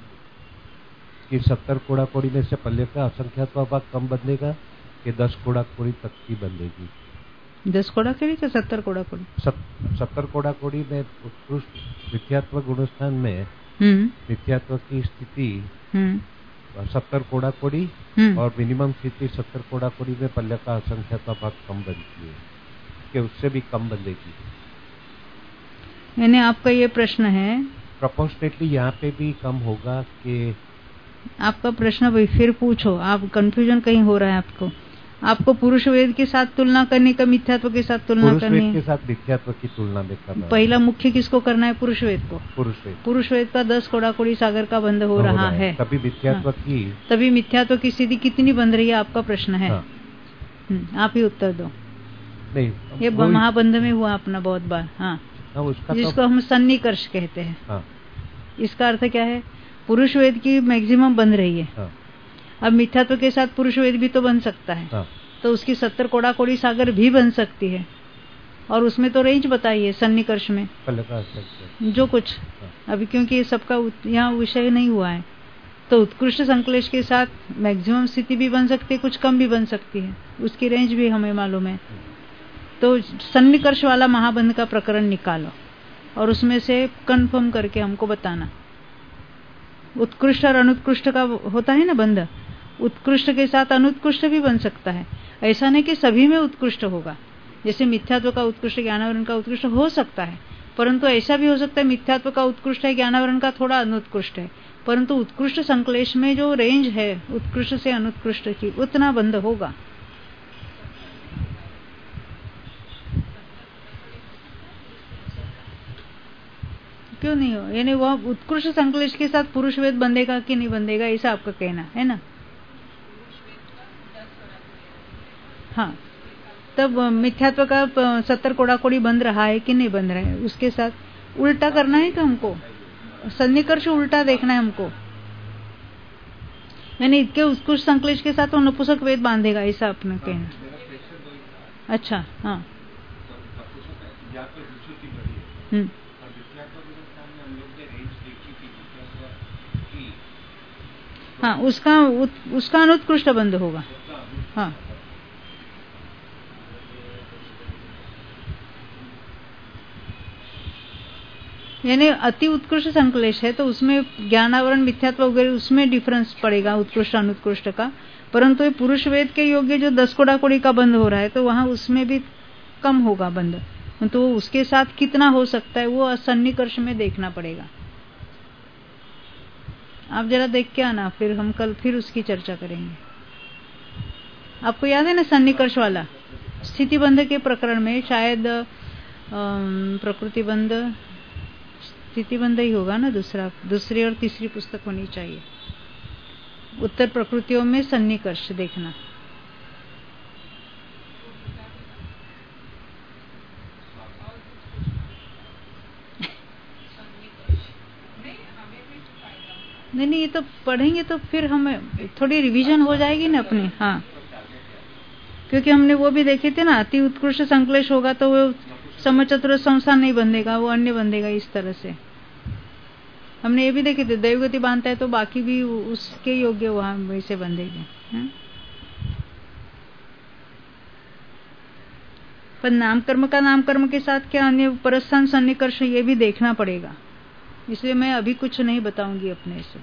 70 कोड़ा कोड़ी में से पल्ले का असंख्यात्व भाग कम बंधेगा कि 10 कोड़ा कोड़ी तक की बंधेगी? 10 कोड़ा कोड़ी कि 70 कोड़ा कोड़ी? 70 कोड़ा कोड़ी में उत्कृष्ट मिथ्यात्व गुणस्थान में मिथ्यात्व की स्थिति 70 कोड़ा कोड़ी और मिनिमम स्थिति 70 कोड़ा कोड़ी में पल्ले का असंख्यात्व भाग कम बनती है कि उससे भी कम बंधेगी। यानी आपका ये प्रश्न है प्रोपोर्शनेटली यहाँ पे भी कम होगा कि? आपका प्रश्न भाई फिर पूछो, आप कंफ्यूजन कहीं हो रहा है आपको पुरुष वेद के साथ तुलना करनी का मिथ्यात्व के साथ तुलना करनी है? पुरुष वेद के साथ मिथ्यात्व की तुलना में करना। पहला मुख्य किसको करना है? पुरुष वेद को। पुरुष वेद का 10 कोड़ा कोड़ी सागर का बंध हो रहा है, तभी मिथ्यात्व की तभी मिथ्यात्व की स्थिति कितनी बंध रही है आपका प्रश्न है। आप ही उत्तर दो। नहीं, ये महाबंध में हुआ अपना बहुत बार। हाँ, जिसको हम सन्निकर्ष कहते हैं। इसका अर्थ क्या है? पुरुष वेद की मैक्सिमम बन रही है। अब मिथ्यात्व के साथ पुरुष वेद भी तो बन सकता है, तो उसकी 70 कोड़ा कोड़ी सागर भी बन सकती है, और उसमें तो रेंज बताई है सन्निकर्ष में जो कुछ अभी, क्योंकि ये सबका यहाँ विषय नहीं हुआ है। तो उत्कृष्ट संक्लेश के साथ मैक्सिमम स्थिति भी बन सकती है, कुछ कम भी बन सकती है, उसकी रेंज भी हमें मालूम है। तो सन्निकर्ष वाला महाबंध का प्रकरण निकालो और उसमें से कंफर्म करके हमको बताना। उत्कृष्ट और अनुत्कृष्ट का होता है ना बंध, उत्कृष्ट के साथ अनुत्कृष्ट भी बन सकता है। ऐसा नहीं कि सभी में उत्कृष्ट होगा। जैसे मिथ्यात्व का उत्कृष्ट ज्ञानावरण का उत्कृष्ट हो सकता है, परंतु ऐसा भी हो सकता है मिथ्यात्व का उत्कृष्ट है, ज्ञानावरण का थोड़ा अनुत्कृष्ट है, परंतु उत्कृष्ट संश्लेष में जो रेंज है उत्कृष्ट से अनुत्कृष्ट की, उतना बंद होगा। क्यों नहीं हो? यानी वह उत्कृष्ट संश्लेष के साथ पुरुष वेद बंधेगा कि नहीं बंधेगा, ऐसा आपका कहना है ना? हाँ, तब मिथ्यात्व का 70 कोड़ा-कोड़ी बंध रहा है कि नहीं बंध रहा है, उसके साथ उल्टा करना है कि हमको सन्निकर्ष उल्टा देखना है हमको। यानी इतके उत्कृष्ट संश्लेष के साथ वो नपुंसक वेद बांधेगा, ऐसा अपना कहना। अच्छा, हाँ। हाँ, उसका अनुत्कृष्ट बंध होगा। हाँ, यानी अति उत्कृष्ट संश्लेष है तो उसमें ज्ञानावरण मिथ्यात्व वगैरह उसमें डिफरेंस पड़ेगा उत्कृष्ट अनुत्कृष्ट का, परंतु ये पुरुष वेद के योग्य जो 10 कोड़ा-कोड़ी का बंध हो रहा है तो वहां उसमें भी कम होगा बंध, तो उसके साथ कितना हो सकता है वो सन्निकर्ष में देखना पड़ेगा। आप जरा देख के आना, फिर हम कल फिर उसकी चर्चा करेंगे। आपको याद है ना सन्निकर्ष वाला स्थिति बंध के प्रकरण में शायद प्रकृति बंध स्थिति बंध ही होगा ना, दूसरी और तीसरी पुस्तक होनी चाहिए। उत्तर प्रकृतियों में सन्निकर्ष देखना। नहीं, ये तो पढ़ेंगे तो फिर हमें थोड़ी रिवीजन हो जाएगी ना अपनी। हाँ, क्योंकि हमने वो भी देखे थे ना, अति उत्कृष्ट संश्लेष होगा तो वो समचतुर संसार नहीं बंधेगा, वो अन्य बंधेगा। इस तरह से हमने ये भी देखे थे, दैवगति बांधता है तो बाकी भी उसके योग्य वहां वैसे बंधेगी। पर नामकर्म का नामकर्म के साथ क्या अन्य परस्थान सन्निकर्ष, ये भी देखना पड़ेगा, इसलिए मैं अभी कुछ नहीं बताऊंगी अपने से।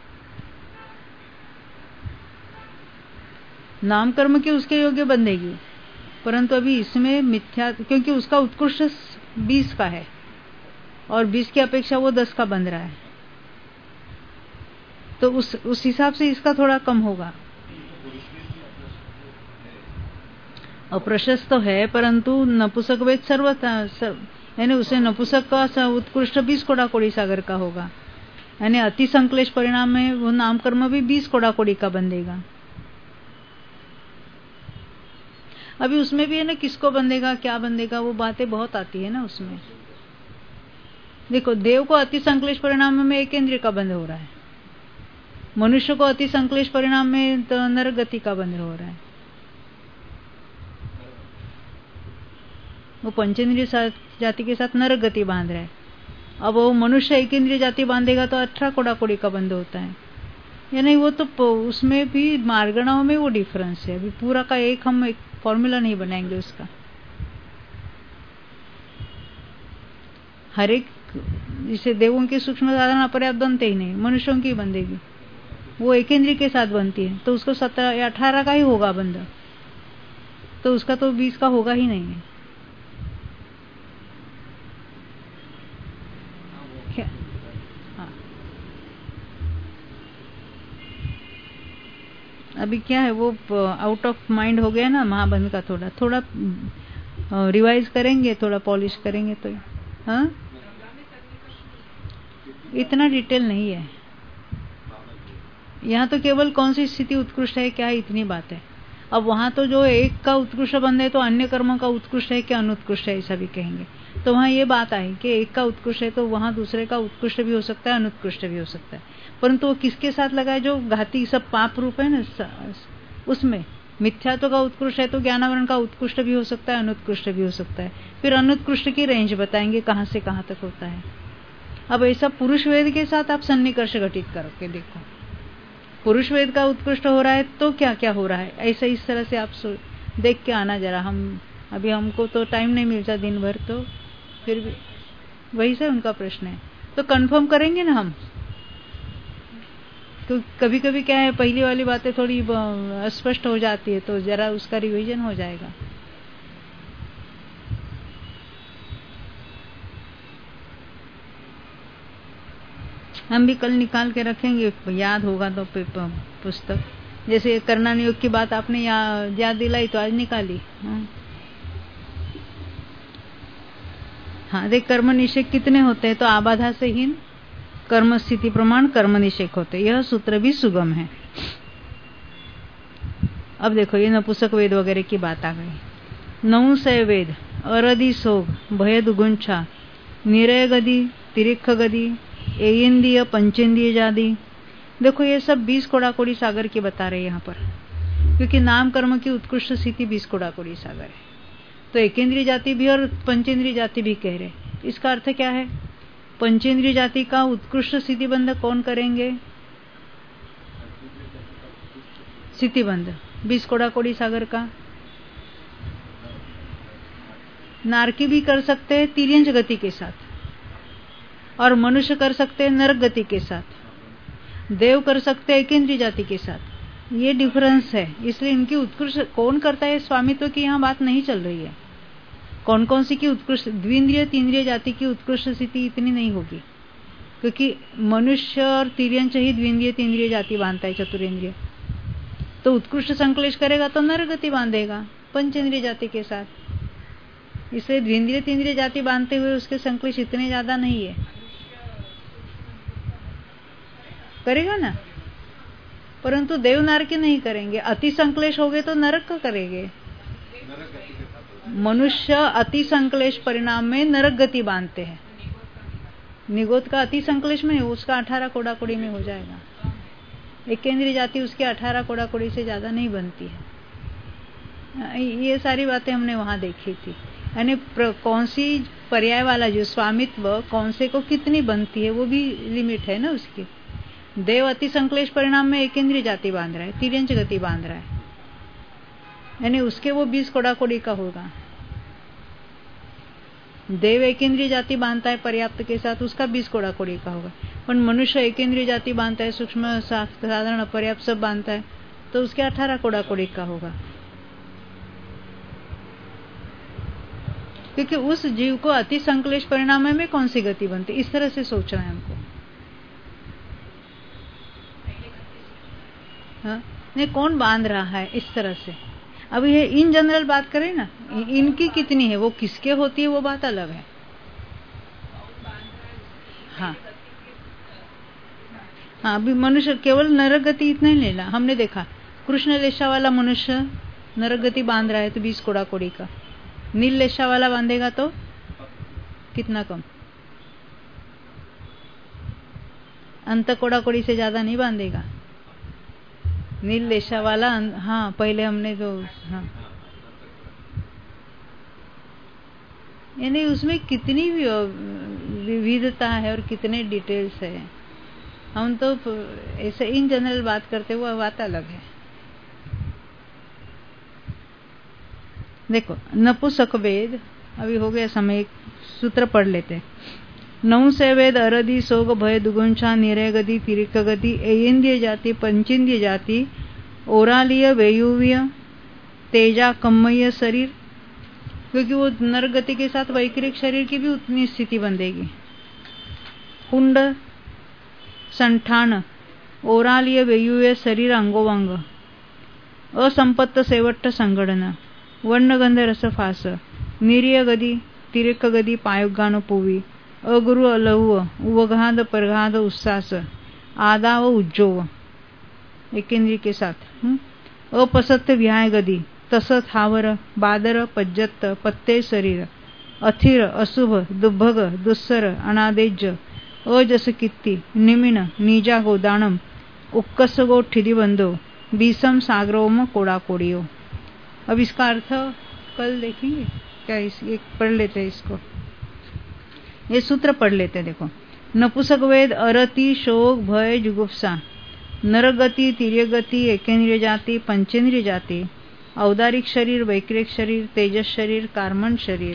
नामकर्म के उसके योग्य बंधेगी, परंतु अभी इसमें मिथ्या, क्योंकि उसका उत्कृष्ट 20 का है और 20 की अपेक्षा वो 10 का बंध रहा है, तो उस हिसाब से इसका थोड़ा कम होगा। अप्रशस्त तो है, परंतु नपुंसक वेद सर्वथा यानी उसे नपुंसक का उत्कृष्ट 20 कोड़ा-कोड़ी सागर का होगा, यानी अति संश्लेष परिणाम में वो नामकर्म भी 20 कोड़ा-कोड़ी का बंधेगा। अभी उसमें भी है ना, किसको बंधेगा क्या बंधेगा, वो बातें बहुत आती है ना उसमें। देखो, देव को अति संश्लेष परिणाम में एक इंद्रिय का बंध हो रहा है, मनुष्य को अति संश्लेष परिणाम में तो नरक गति का बंध हो रहा है। वो पंचेंद्रिय जाति के साथ नरक गति बांध रहा है। अब वो मनुष्य एक इंद्रिय जाति बांधेगा तो 18 कोड़ा-कोड़ी का बंध होता है। यानी वो तो उसमें भी मार्गणाओं में वो डिफरेंस है। अभी पूरा का हम एक फॉर्मूला नहीं बनाएंगे उसका। हर एक जिसे देवों की सूक्ष्म साधना पर्याप्त बनते ही नहीं, मनुष्यों की बंधेगी, वो एक इंद्रिय के साथ बनती है तो उसको 17 या 18 का ही होगा बंध, तो उसका तो 20 का होगा ही नहीं है। हाँ, अभी क्या है वो आउट ऑफ माइंड हो गया ना महाबंध का, थोड़ा रिवाइज करेंगे, थोड़ा पॉलिश करेंगे तो। हाँ, इतना डिटेल नहीं है यहाँ, तो केवल कौन सी स्थिति उत्कृष्ट है क्या, इतनी बात है। अब वहां तो जो एक का उत्कृष्ट बंध है तो अन्य कर्मों का उत्कृष्ट है क्या अनुत्कृष्ट है, ऐसा भी कहेंगे। तो वहां ये बात आई कि एक का उत्कृष्ट है तो वहां दूसरे का उत्कृष्ट भी हो सकता है, अनुत्कृष्ट भी हो सकता है, परंतु वो किसके साथ लगा है, जो घाती सब पाप रूप है ना, उसमें मिथ्यात्व का उत्कृष्ट है तो ज्ञानावरण का उत्कृष्ट भी हो सकता है, अनुत्कृष्ट भी हो सकता है। फिर अनुत्कृष्ट की रेंज बताएंगे कहां से कहां तक होता है। अब ऐसा पुरुष वेद के साथ आप सन्निकर्ष घटित करके देखो, पुरुष वेद का उत्कृष्ट हो रहा है तो क्या क्या हो रहा है, ऐसा इस तरह से आप देख के आना जरा। अभी हमको तो टाइम नहीं मिलता दिन भर, तो फिर भी वही से उनका प्रश्न है, तो कंफर्म करेंगे ना हम, तो कभी कभी क्या है, पहली वाली बातें थोड़ी अस्पष्ट हो जाती है, तो जरा उसका रिवीजन हो जाएगा। हम भी कल निकाल के रखेंगे, याद होगा तो पुस्तक। जैसे करणान योग की बात आपने याद दिलाई तो आज निकाली। हाँ देख, कर्म निषेक कितने होते हैं? तो आबाधा से हीन, कर्म स्थिति प्रमाण, कर्म निषेक होते। यह सूत्र भी सुगम है। अब देखो ये नपुंसक वेद वगैरह की बात आ गई। 900 वेद, अरदि सोग, भय दुगुंछा, निरय गति, तिरिक्ष गति, एयेंद्रिय, पंचेंद्रिय जाति। देखो ये सब 20 कोड़ाकोड़ी सागर की बता रहे यहाँ पर, क्योंकि नाम कर्म की उत्कृष्ट स्थिति 20 कोड़ाकोड़ी सागर है। तो एकेंद्रिय जाति भी और पंचेंद्रिय जाति भी कह रहे। इसका अर्थ क्या है? पंचेंद्रिय जाति का उत्कृष्ट स्थितिबंध कौन करेंगे? स्थितिबंध 20 कोड़ाकोड़ी सागर का नारकी भी कर सकते हैं तिर्यंच गति के साथ, और मनुष्य कर सकते हैं नरक गति के साथ, देव कर सकते हैं एकेंद्रिय जाति के साथ। ये डिफरेंस है। इसलिए इनकी उत्कृष्ट कौन करता है स्वामित्व की यहाँ बात नहीं चल रही है। कौन कौन सी की उत्कृष्ट, द्विंद्रिय तीन्द्रिय जाति की उत्कृष्ट स्थिति इतनी नहीं होगी, क्योंकि मनुष्य और तिर्यंच ही द्विंद्रिय तीन्द्रिय जाति बांधता है, चतुरेंद्रिय। तो उत्कृष्ट संकलेश करेगा तो नर गति बांधेगा पंचेंद्रिय जाति के साथ। इसलिए द्विंद्रिय तीन्द्रिय जाति बांधते हुए उसके संकलेश इतने ज्यादा नहीं है। करेगा ना, परंतु देव नारकी नहीं करेंगे। अति संकलेश हो गए तो नरक का करेंगे। मनुष्य अति संकलेश परिणाम में नरक गति बांधते हैं। निगोद का अति संकलेश में उसका 18 कोड़ाकोड़ी में हो जाएगा। एकेंद्रिय जाति उसके 18 कोड़ाकोड़ी से ज्यादा नहीं बनती है। ये सारी बातें हमने वहां देखी थी। यानी कौन सी पर्याय वाला जो स्वामित्व कौन से को कितनी बनती है वो भी लिमिट है ना उसकी। देव अति संकलेश परिणाम में एकेंद्रिय जाति बांध रहा है, तिर्यंच गति बांध रहा है, यानी उसके वो 20 कोड़ाकोड़ी का होगा। देव एकेंद्रिय जाति बांधता है पर्याप्त के साथ, उसका 20 कोड़ाकोड़ी का होगा। पर मनुष्य एकेंद्रिय जाति बांधता है, सूक्ष्म साधारण अपर्याप्त सब बांधता है, तो उसके 18 कोड़ाकोड़ी का होगा। क्योंकि उस जीव को अति संकलेश परिणाम में कौन सी गति बनती, इस तरह से सोचना है हमको। हाँ? नहीं, कौन बांध रहा है इस तरह से। अब ये इन जनरल बात करें ना, इनकी कितनी है, वो किसके होती है वो बात अलग है। हाँ हाँ, अभी मनुष्य केवल नरक गति इतना ही लेना। हमने देखा कृष्ण लेशा वाला मनुष्य नरक गति बांध रहा है तो 20 कोड़ाकोड़ी का। नील लेशा वाला बांधेगा तो कितना कम, अंत कोड़ाकोड़ी से ज्यादा नहीं बांधेगा। नील लेशा वाला, हाँ पहले हमने जो, हाँ यानी उसमें कितनी विविधता है और कितने डिटेल्स है। हम तो ऐसे इन जनरल बात करते हुए बात अलग है। देखो नपुंसक वेद, अभी हो गया समय, एक सूत्र पढ़ लेते। 900 वेद, अरदि सोग, भय दुगुंछा, निरय गति, तिरिक्ष गति, एयेंद्रिय जाति, पंचेंद्रिय जाति, ओरालीय, वेयुवीय, तेजा, कम्मय शरीर, क्योंकि वो नर गति के साथ वैक्रिक शरीर की भी उतनी स्थिति बंधेगी। कुंड, संठान, ओरालीय, वेयुवीय शरीर, अंगोवांग, असंपत्त सेवट्ट संगणन, वर्णगंध रसफास, निर्य गति, तिरिक्ष गति, पायुगान पुवी, अगुरु अलहुव, उवघाद परघाद उस्सास, आदाव उज्जोव, एकेंद्रिय के साथ, अपसत्य व्याय गति, तसत हावर, बादर, पज्जत, पत्ते शरीर, अथिर, अशुभ, दुर्भग, दुस्सर, अनादेज, अजस कीर्ति, निमिन, नीजा गोदानम, उक्कस गो ठिदिबंधो, बीसम सागरोम कोड़ाकोड़ियो। अब इसका अर्थ कल देखेंगे क्या, एक पढ़ लेते हैं इसको, ये सूत्र पढ़ लेते। देखो नपुंसक वेद, अरति, शोक, भय, जुगुप्सा, नरगति, तिर्यगति, एकेंद्रिय जाति, पंचेंद्रिय जाति, औदारिक शरीर, वैक्रिक शरीर, तेजस शरीर, कार्मण शरीर,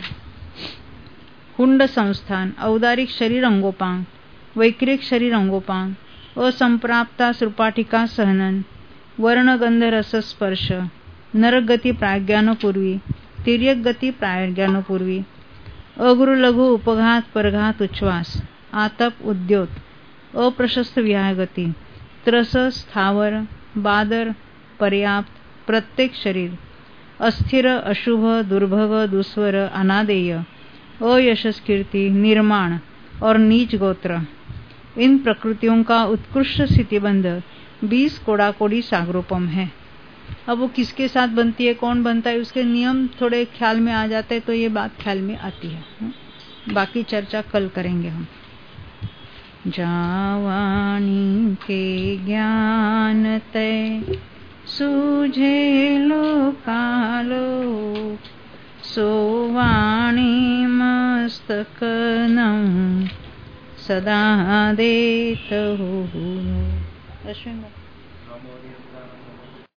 हुंड संस्थान, औदारिक शरीर अंगोपांग, वैक्रिक शरीर अंगोपांग, असंप्राप्ता श्रुपाठिका सहनन, वर्णगंध रस स्पर्श, नरक गती प्राज्ञानपूर्वी, तिर्यक गती प्राज्ञानपूर्वी, अगुरु लघु उपघात परघात उच्छ्वास, आतप उद्योत, अप्रशस्त विहागती, त्रस स्थावर, बादर पर्याप्त, प्रत्येक शरीर, अस्थिर अशुभ दुर्भग दुस्वर अनादेय, अयशस्कीर्ति निर्माण और नीच गोत्र, इन प्रकृतियों का उत्कृष्ट स्थितिबंध 20 कोड़ाकोड़ी सागरोपम है। अब वो किसके साथ बनती है, कौन बनता है, उसके नियम थोड़े ख्याल में आ जाते हैं, तो ये बात ख्याल में आती है। बाकी चर्चा कल करेंगे हम। जावाणी के ज्ञान तय सूझे लोकालो, सोवाणी मस्तक नम सदा देत हो।